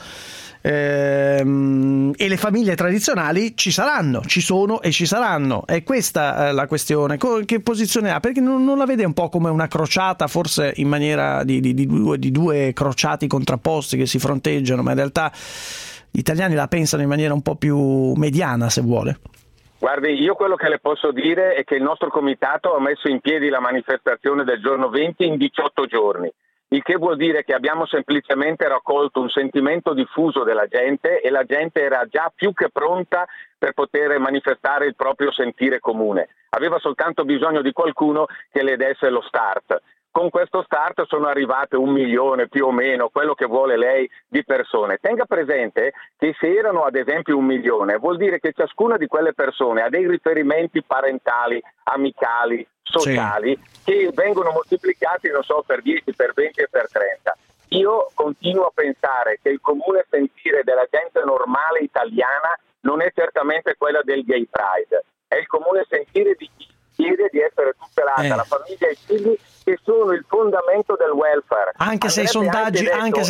e le famiglie tradizionali ci saranno, ci sono e ci saranno. E questa è la questione. Che posizione ha? Perché non la vede un po' come una crociata, forse in maniera di due crociati contrapposti che si fronteggiano, ma in realtà gli italiani la pensano in maniera un po' più mediana, se vuole. Guardi, io quello che le posso dire è che il nostro comitato ha messo in piedi la manifestazione del giorno 20 in 18 giorni, il che vuol dire che abbiamo semplicemente raccolto un sentimento diffuso della gente, e la gente era già più che pronta per poter manifestare il proprio sentire comune. Aveva soltanto bisogno di qualcuno che le desse lo start. Con questo start sono arrivate 1 milione più o meno, quello che vuole lei, di persone. Tenga presente che se erano ad esempio 1 milione, vuol dire che ciascuna di quelle persone ha dei riferimenti parentali, amicali, sociali, che vengono moltiplicati, non so, per 10, per 20 e per 30. Io continuo a pensare che il comune sentire della gente normale italiana non è certamente quella del Gay Pride, è il comune sentire di chi chiede di essere tutelata, la famiglia e i figli, che sono il fondamento del welfare. Anche se i sondaggi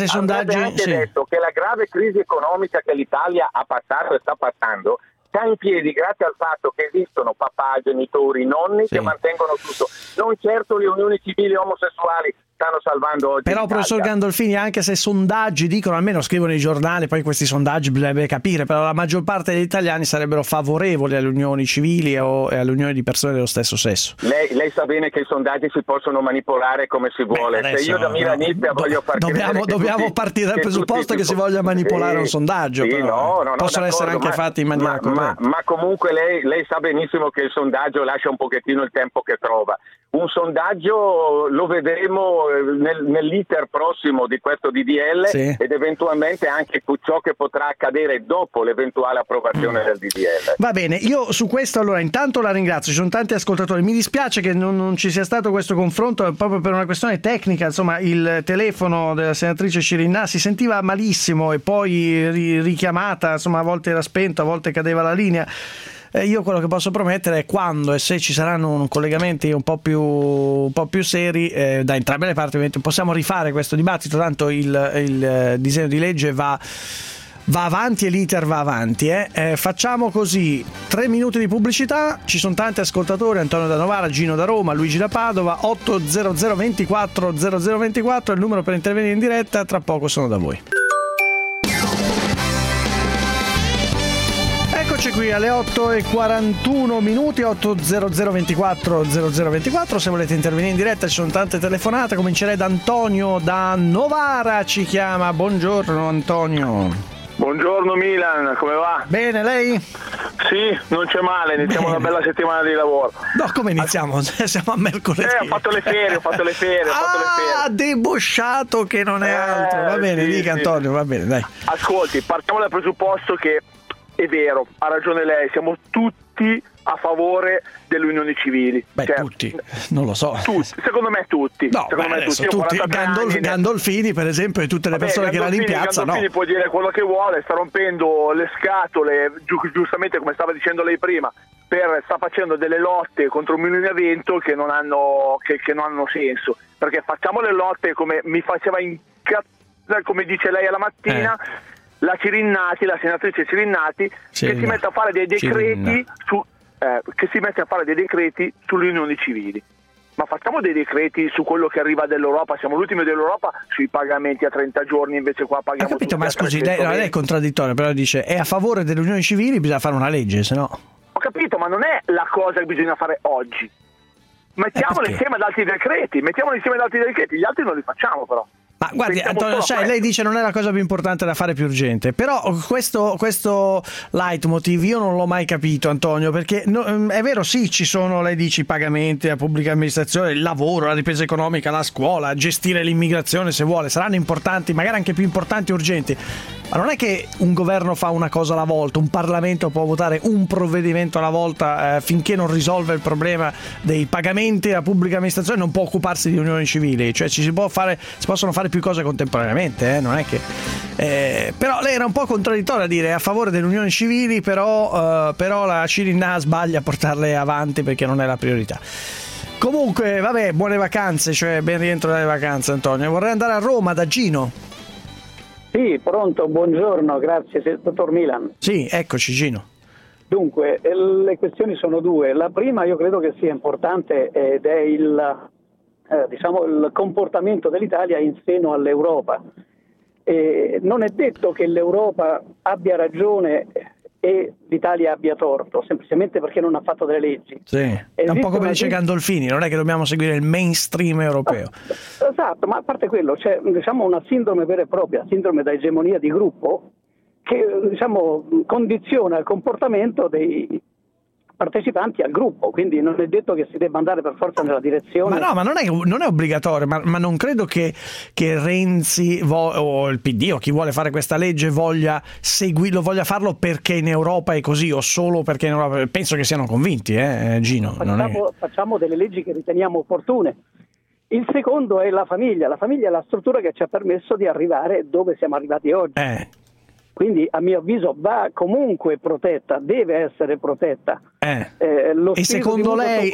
detto che la grave crisi economica che l'Italia ha passato e sta passando sta in piedi grazie al fatto che esistono papà, genitori, nonni che mantengono tutto, non certo le unioni civili omosessuali stanno salvando oggi. Però, professor Gandolfini, anche se sondaggi dicono, almeno scrivono i giornali, poi questi sondaggi bisognerebbe capire, però la maggior parte degli italiani sarebbero favorevoli alle unioni civili o alle unioni di persone dello stesso sesso. Lei sa bene che i sondaggi si possono manipolare come si vuole. Adesso, se io da milanista voglio far dobbiamo partire dal presupposto che si voglia manipolare un sondaggio, però possono essere anche fatti in maniera corretta. Ma comunque lei sa benissimo che il sondaggio lascia un pochettino il tempo che trova. Un sondaggio lo vedremo nell'iter prossimo di questo DDL ed eventualmente anche ciò che potrà accadere dopo l'eventuale approvazione del DDL. Va bene, io su questo allora intanto la ringrazio, ci sono tanti ascoltatori, mi dispiace che non ci sia stato questo confronto proprio per una questione tecnica, insomma il telefono della senatrice Cirinnà si sentiva malissimo e poi richiamata, insomma a volte era spento, a volte cadeva la linea. Io quello che posso promettere è quando e se ci saranno collegamenti un po' più seri da entrambe le parti, possiamo rifare questo dibattito, tanto il disegno di legge va avanti e l'iter va avanti. Facciamo così, 3 minuti di pubblicità, ci sono tanti ascoltatori, Antonio da Novara, Gino da Roma, Luigi da Padova, 800 24 0024 è il numero per intervenire in diretta, tra poco sono da voi. Eccoci qui alle 8:41 minuti, 800 24 0024. Se volete intervenire in diretta ci sono tante telefonate. Comincerei da Antonio da Novara, ci chiama. Buongiorno Antonio. Buongiorno Milan, come va? Bene, lei? Sì, non c'è male, iniziamo una bella settimana di lavoro. No, come iniziamo? Siamo a mercoledì. Ho fatto le ferie. Debosciato che non è altro. Va bene, dica Antonio, va bene, dai. Ascolti, partiamo dal presupposto che è vero, ha ragione lei, siamo tutti a favore delle unioni civili. Tutti, non lo so. Secondo me tutti. No, tutti. Gandolfini, per esempio, e tutte le persone che erano in piazza. Gandolfini può dire quello che vuole, sta rompendo le scatole, giustamente come stava dicendo lei prima, sta facendo delle lotte contro un mulino a vento che non hanno senso, perché facciamo le lotte come mi faceva come dice lei alla mattina, la senatrice Cirinnati, che si mette a fare dei decreti sulle unioni civili. Ma facciamo dei decreti su quello che arriva dall'Europa, siamo l'ultimo dell'Europa sui pagamenti a 30 giorni, invece qua paghiamo. Ho capito, ma scusi, lei è contraddittoria, però dice è a favore delle unioni civili, bisogna fare una legge, se no. Ho capito, ma non è la cosa che bisogna fare oggi. Mettiamolo insieme ad altri decreti, gli altri non li facciamo però. Ma guardi, Antonio, lei dice non è la cosa più importante da fare, più urgente, però questo leitmotiv io non l'ho mai capito, Antonio, perché è vero, sì, ci sono, lei dice, i pagamenti, la pubblica amministrazione, il lavoro, la ripresa economica, la scuola, gestire l'immigrazione se vuole, saranno importanti, magari anche più importanti e urgenti, ma non è che un governo fa una cosa alla volta, un Parlamento può votare un provvedimento alla volta finché non risolve il problema dei pagamenti, la pubblica amministrazione non può occuparsi di unioni civili, cioè si possono fare più cose contemporaneamente, non è che però lei era un po' contraddittoria a dire a favore delle unioni civili, però la Cirinnà sbaglia a portarle avanti perché non è la priorità. Comunque vabbè, buone vacanze, cioè ben rientro dalle vacanze, Antonio. Vorrei andare a Roma da Gino. Sì, pronto, buongiorno, grazie, dottor Milan. Sì, eccoci Gino. Dunque, le questioni sono due. La prima io credo che sia importante ed è il comportamento dell'Italia in seno all'Europa. Non è detto che l'Europa abbia ragione e l'Italia abbia torto, semplicemente perché non ha fatto delle leggi. Sì, è un po' come dice Gandolfini, non è che dobbiamo seguire il mainstream europeo. Esatto, ma a parte quello c'è una sindrome vera e propria, sindrome da egemonia di gruppo, che condiziona il comportamento dei partecipanti al gruppo, quindi non è detto che si debba andare per forza nella direzione. Ma no, ma non è obbligatorio, ma non credo che Renzi o il PD o chi vuole fare questa legge voglia farlo perché in Europa è così o solo perché in Europa. Penso che siano convinti, Gino. Facciamo delle leggi che riteniamo opportune. Il secondo è la famiglia. La famiglia è la struttura che ci ha permesso di arrivare dove siamo arrivati oggi. Quindi a mio avviso va comunque protetta, deve essere protetta. E secondo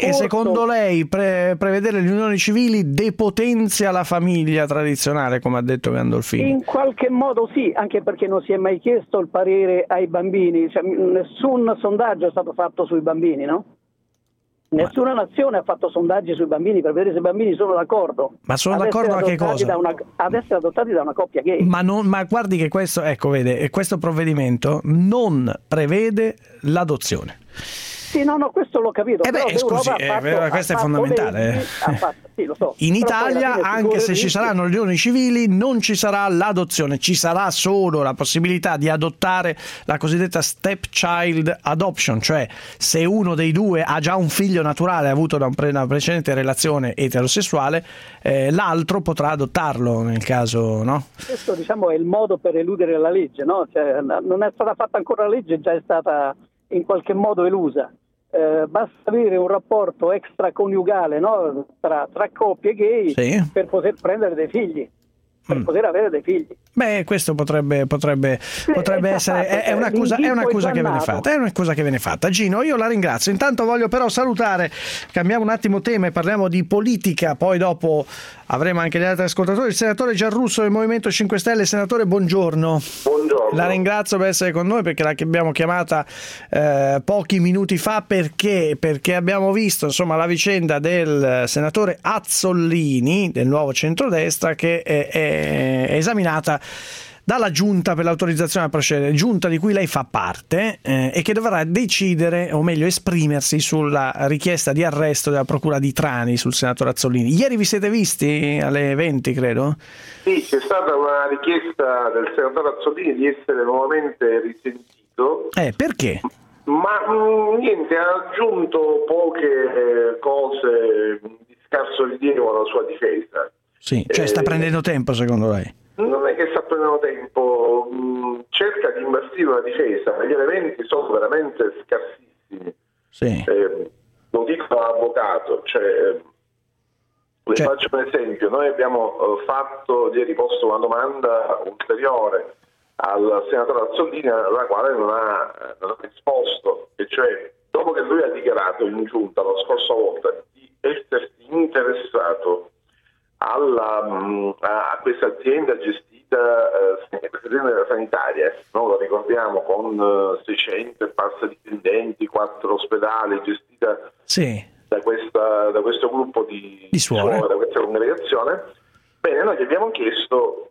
lei prevedere le unioni civili depotenzia la famiglia tradizionale, come ha detto Gandolfini? In qualche modo sì, anche perché non si è mai chiesto il parere ai bambini, nessun sondaggio è stato fatto sui bambini, no? Nessuna nazione ha fatto sondaggi sui bambini per vedere se i bambini sono d'accordo. Ma sono d'accordo a che cosa? Ad essere adottati da una coppia gay. Ma guardi che questo provvedimento non prevede l'adozione. Sì, no, questo l'ho capito. Scusi, questo è fondamentale. Sì, lo so. In Italia, anche se ci saranno le unioni civili, non ci sarà l'adozione, ci sarà solo la possibilità di adottare la cosiddetta stepchild adoption, cioè se uno dei due ha già un figlio naturale avuto da una precedente relazione eterosessuale, l'altro potrà adottarlo nel caso, no? Questo è il modo per eludere la legge, no? Cioè, non è stata fatta ancora la legge, già è stata in qualche modo elusa. Basta avere un rapporto extraconiugale, no? tra coppie gay, sì, per poter prendere dei figli, per poter avere dei figli. Beh, questo potrebbe essere è un'accusa che viene fatta. È un'accusa che viene fatta. Gino, io la ringrazio. Intanto voglio però salutare, cambiamo un attimo tema e parliamo di politica, poi dopo avremo anche gli altri ascoltatori. Il senatore Giarrusso del Movimento 5 Stelle. Senatore, buongiorno. Buongiorno. La ringrazio per essere con noi, perché l'abbiamo chiamata pochi minuti fa perché abbiamo visto la vicenda del senatore Azzollini del Nuovo Centrodestra, che è esaminata dalla Giunta per l'autorizzazione a procedere, giunta di cui lei fa parte, e che dovrà decidere, o meglio esprimersi, sulla richiesta di arresto della procura di Trani sul senatore Azzollini. Ieri vi siete visti alle 20, credo? Sì, c'è stata una richiesta del senatore Azzollini di essere nuovamente risentito. Perché? Ma niente, ha aggiunto poche cose di scarso rilievo alla sua difesa. Sì, cioè sta prendendo tempo secondo lei? Non è che sta prendendo tempo, cerca di imbastire una difesa, ma gli elementi sono veramente scarsissimi. Sì. Lo dico da avvocato, le faccio un esempio. Noi abbiamo ieri posto una domanda ulteriore al senatore Azzollini, alla quale non ha risposto, e cioè dopo che lui ha dichiarato in giunta la scorsa volta di essersi interessato a questa azienda gestita sanitaria, no? Lo ricordiamo, con 600 e passa dipendenti, 4 ospedali, gestita da questo gruppo di suore, da questa congregazione. Bene, noi gli abbiamo chiesto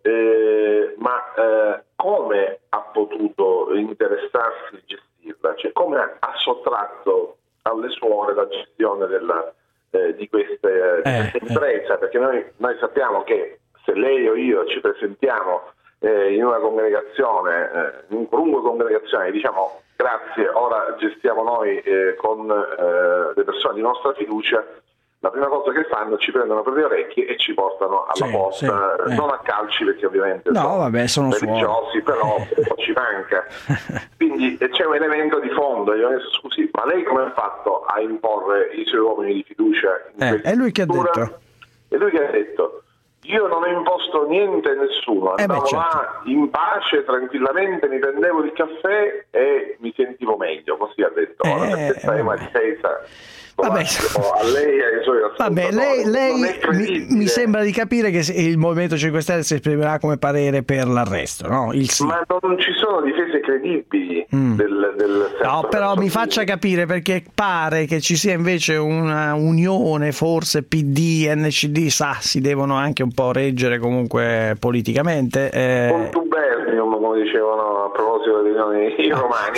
come ha potuto interessarsi di gestirla, cioè come ha sottratto alle suore la gestione di questa impresa, perché noi sappiamo che se lei o io ci presentiamo in una congregazione, in qualunque congregazione, diciamo grazie, ora gestiamo noi con le persone di nostra fiducia, la prima cosa che fanno ci prendono per le orecchie e ci portano alla porta, non a calci perché ovviamente sono religiosi, però ci manca. Quindi c'è un elemento di fondo. Io ho detto, scusi, ma lei come ha fatto a imporre i suoi uomini di fiducia in è lui che ha detto? È lui che ha detto: io non ho imposto niente a nessuno, andavo là in pace, tranquillamente, mi prendevo il caffè e mi sentivo meglio, così ha detto. Ora perché fai una difesa a lei e ai suoi ascoltatori. Lei mi sembra di capire che il Movimento 5 Stelle si esprimerà come parere per l'arresto, no? Ma non ci sono difese credibili del no, però mi faccia capire, perché pare che ci sia invece una unione, forse PD, NCD, si devono anche un po' reggere comunque politicamente. Contubernium, come dicevano a proposito delle unioni romani.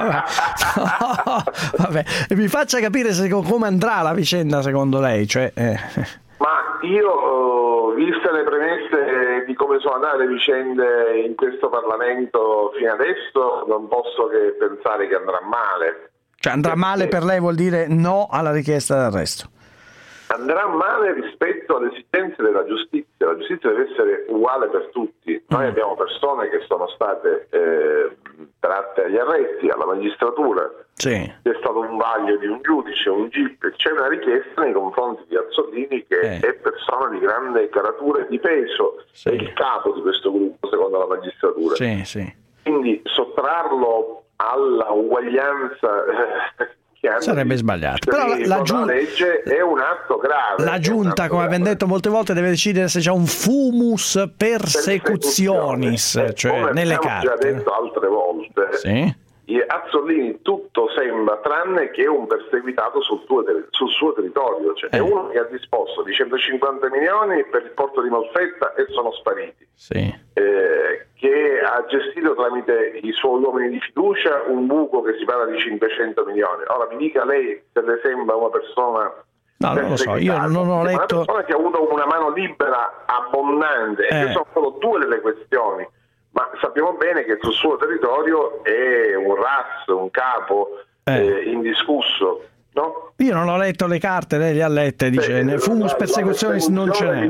Vabbè, mi faccia capire come andrà la vicenda secondo lei, cioè, Ma io, viste le premesse di come sono andate le vicende in questo Parlamento fino adesso, non posso che pensare che andrà male. Cioè andrà male per lei vuol dire no alla richiesta d'arresto? Andrà male rispetto alle esigenze della giustizia. La giustizia deve essere uguale per tutti. Noi abbiamo persone che sono state tratte agli arresti, alla magistratura. C'è stato un vaglio di un giudice, un GIP, c'è una richiesta nei confronti di Azzolini, che è persona di grande caratura e di peso, è il capo di questo gruppo secondo la magistratura. Quindi sottrarlo alla uguaglianza sarebbe sbagliato, però la legge è un atto grave. La giunta, come abbiamo detto molte volte, deve decidere se c'è un fumus persecutionis, cioè nelle carte. Abbiamo già detto altre volte. Azzolini tutto sembra tranne che un perseguitato sul suo territorio, cioè è uno che ha disposto di 150 milioni per il porto di Molfetta e sono spariti, che ha gestito tramite i suoi uomini di fiducia un buco che si parla di 500 milioni. Ora mi dica lei se le sembra una persona non lo so, io non ho letto, una persona che ha avuto una mano libera abbondante, e che sono solo due delle questioni. Ma sappiamo bene che sul suo territorio è un RAS, un capo indiscusso, no? Io non ho letto le carte, lei le ha lette, dice fumus persecutionis non ce n'è.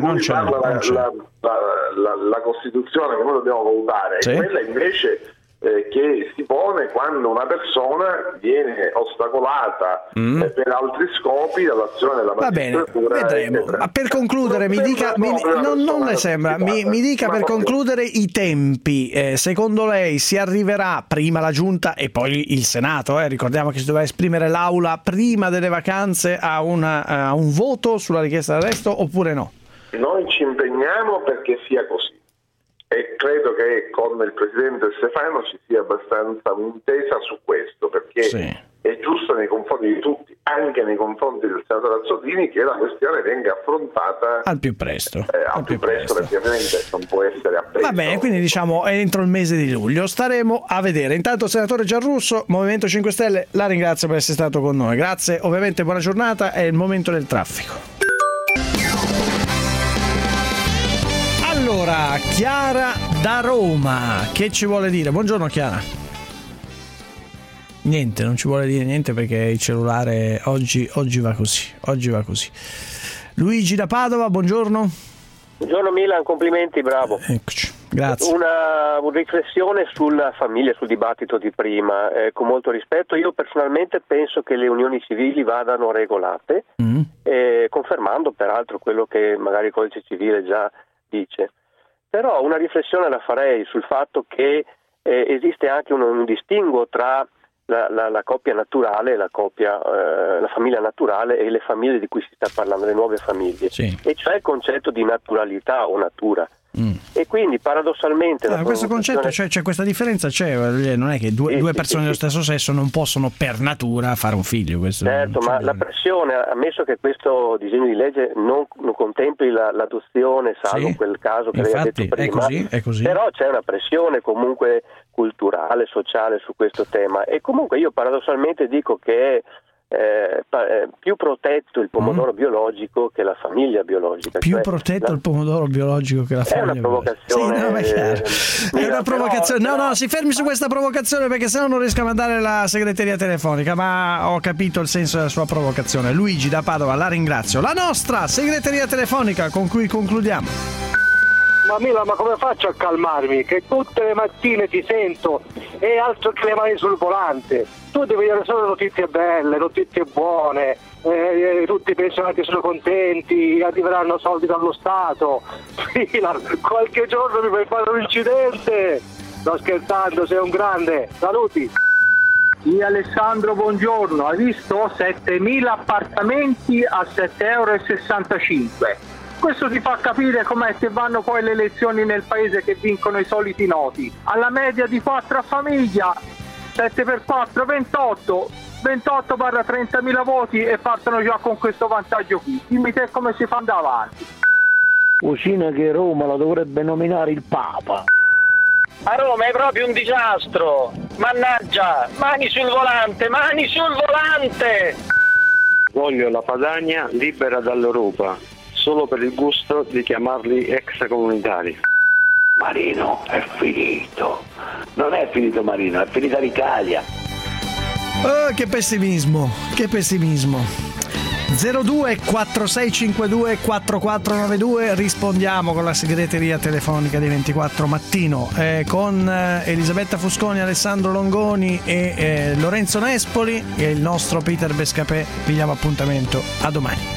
La Costituzione che noi dobbiamo valutare è quella invece che si pone quando una persona viene ostacolata per altri scopi dall'azione della magistratura. Va bene, vedremo. Ma per concludere, mi dica, non le sembra, mi dica per concludere i tempi. Secondo lei si arriverà prima la Giunta e poi il Senato? Ricordiamo che si doveva esprimere l'Aula prima delle vacanze a un voto sulla richiesta d'arresto, oppure no? Noi ci impegniamo perché sia così. E credo che con il Presidente Stefano ci sia abbastanza un'intesa su questo, perché è giusto nei confronti di tutti, anche nei confronti del senatore Azzolini, che la questione venga affrontata al più presto. Al più presto, perché ovviamente non può essere appeso. Va bene, quindi diciamo entro il mese di luglio. Staremo a vedere. Intanto, senatore Giarrusso, Movimento 5 Stelle, la ringrazio per essere stato con noi. Grazie, ovviamente buona giornata, è il momento del traffico. Allora, Chiara da Roma, che ci vuole dire? Buongiorno Chiara. Niente, non ci vuole dire niente perché il cellulare oggi va così. Luigi da Padova, buongiorno. Buongiorno Milan, complimenti, bravo. Eccoci, grazie. Una riflessione sulla famiglia, sul dibattito di prima, con molto rispetto. Io personalmente penso che le unioni civili vadano regolate, confermando peraltro quello che magari il codice civile già dice. Però una riflessione la farei sul fatto che esiste anche un distinguo tra la coppia naturale, la famiglia naturale e le famiglie di cui si sta parlando, le nuove famiglie, e cioè il concetto di naturalità o natura. E quindi paradossalmente questo concetto, c'è questa differenza, non è che due persone dello stesso sesso non possono per natura fare un figlio, questo certo, ma la pressione, ammesso che questo disegno di legge non contempli l'adozione, salvo quel caso che lei ha detto prima, è così. Però c'è una pressione comunque culturale, sociale su questo tema, e comunque io paradossalmente dico che è più protetto il pomodoro biologico che la famiglia biologica. Più protetto il pomodoro biologico che la famiglia biologica. È una provocazione. È una provocazione. No, si fermi su questa provocazione, perché sennò non riesco a mandare la segreteria telefonica, ma ho capito il senso della sua provocazione. Luigi da Padova, la ringrazio. La nostra segreteria telefonica con cui concludiamo. Ma Mila, ma come faccio a calmarmi? Che tutte le mattine ti sento e altro che le mani sul volante. Tu devi avere solo notizie belle, notizie buone, tutti i pensionati sono contenti, arriveranno soldi dallo Stato. Mila, qualche giorno mi puoi fare un incidente. Sto scherzando, sei un grande. Saluti. Sì, Alessandro, buongiorno. Hai visto? 7.000 appartamenti a 7,65 €. Questo ti fa capire com'è che vanno poi le elezioni nel paese, che vincono i soliti noti. Alla media di 4 a famiglia, 7 per 4, 28 barra 30.000 voti, e partono già con questo vantaggio qui. Dimmi te come si fa andare avanti. Cucina che Roma la dovrebbe nominare il Papa. A Roma è proprio un disastro. Mannaggia, mani sul volante, mani sul volante! Voglio la Padania libera dall'Europa, solo per il gusto di chiamarli extracomunitari. Marino è finito. Non è finito Marino, è finita l'Italia. Oh, che pessimismo, che pessimismo. 02 4652 4492, rispondiamo con la segreteria telefonica di 24 Mattino, con Elisabetta Fusconi, Alessandro Longoni e Lorenzo Nespoli e il nostro Peter Bescapè. Pigliamo appuntamento a domani.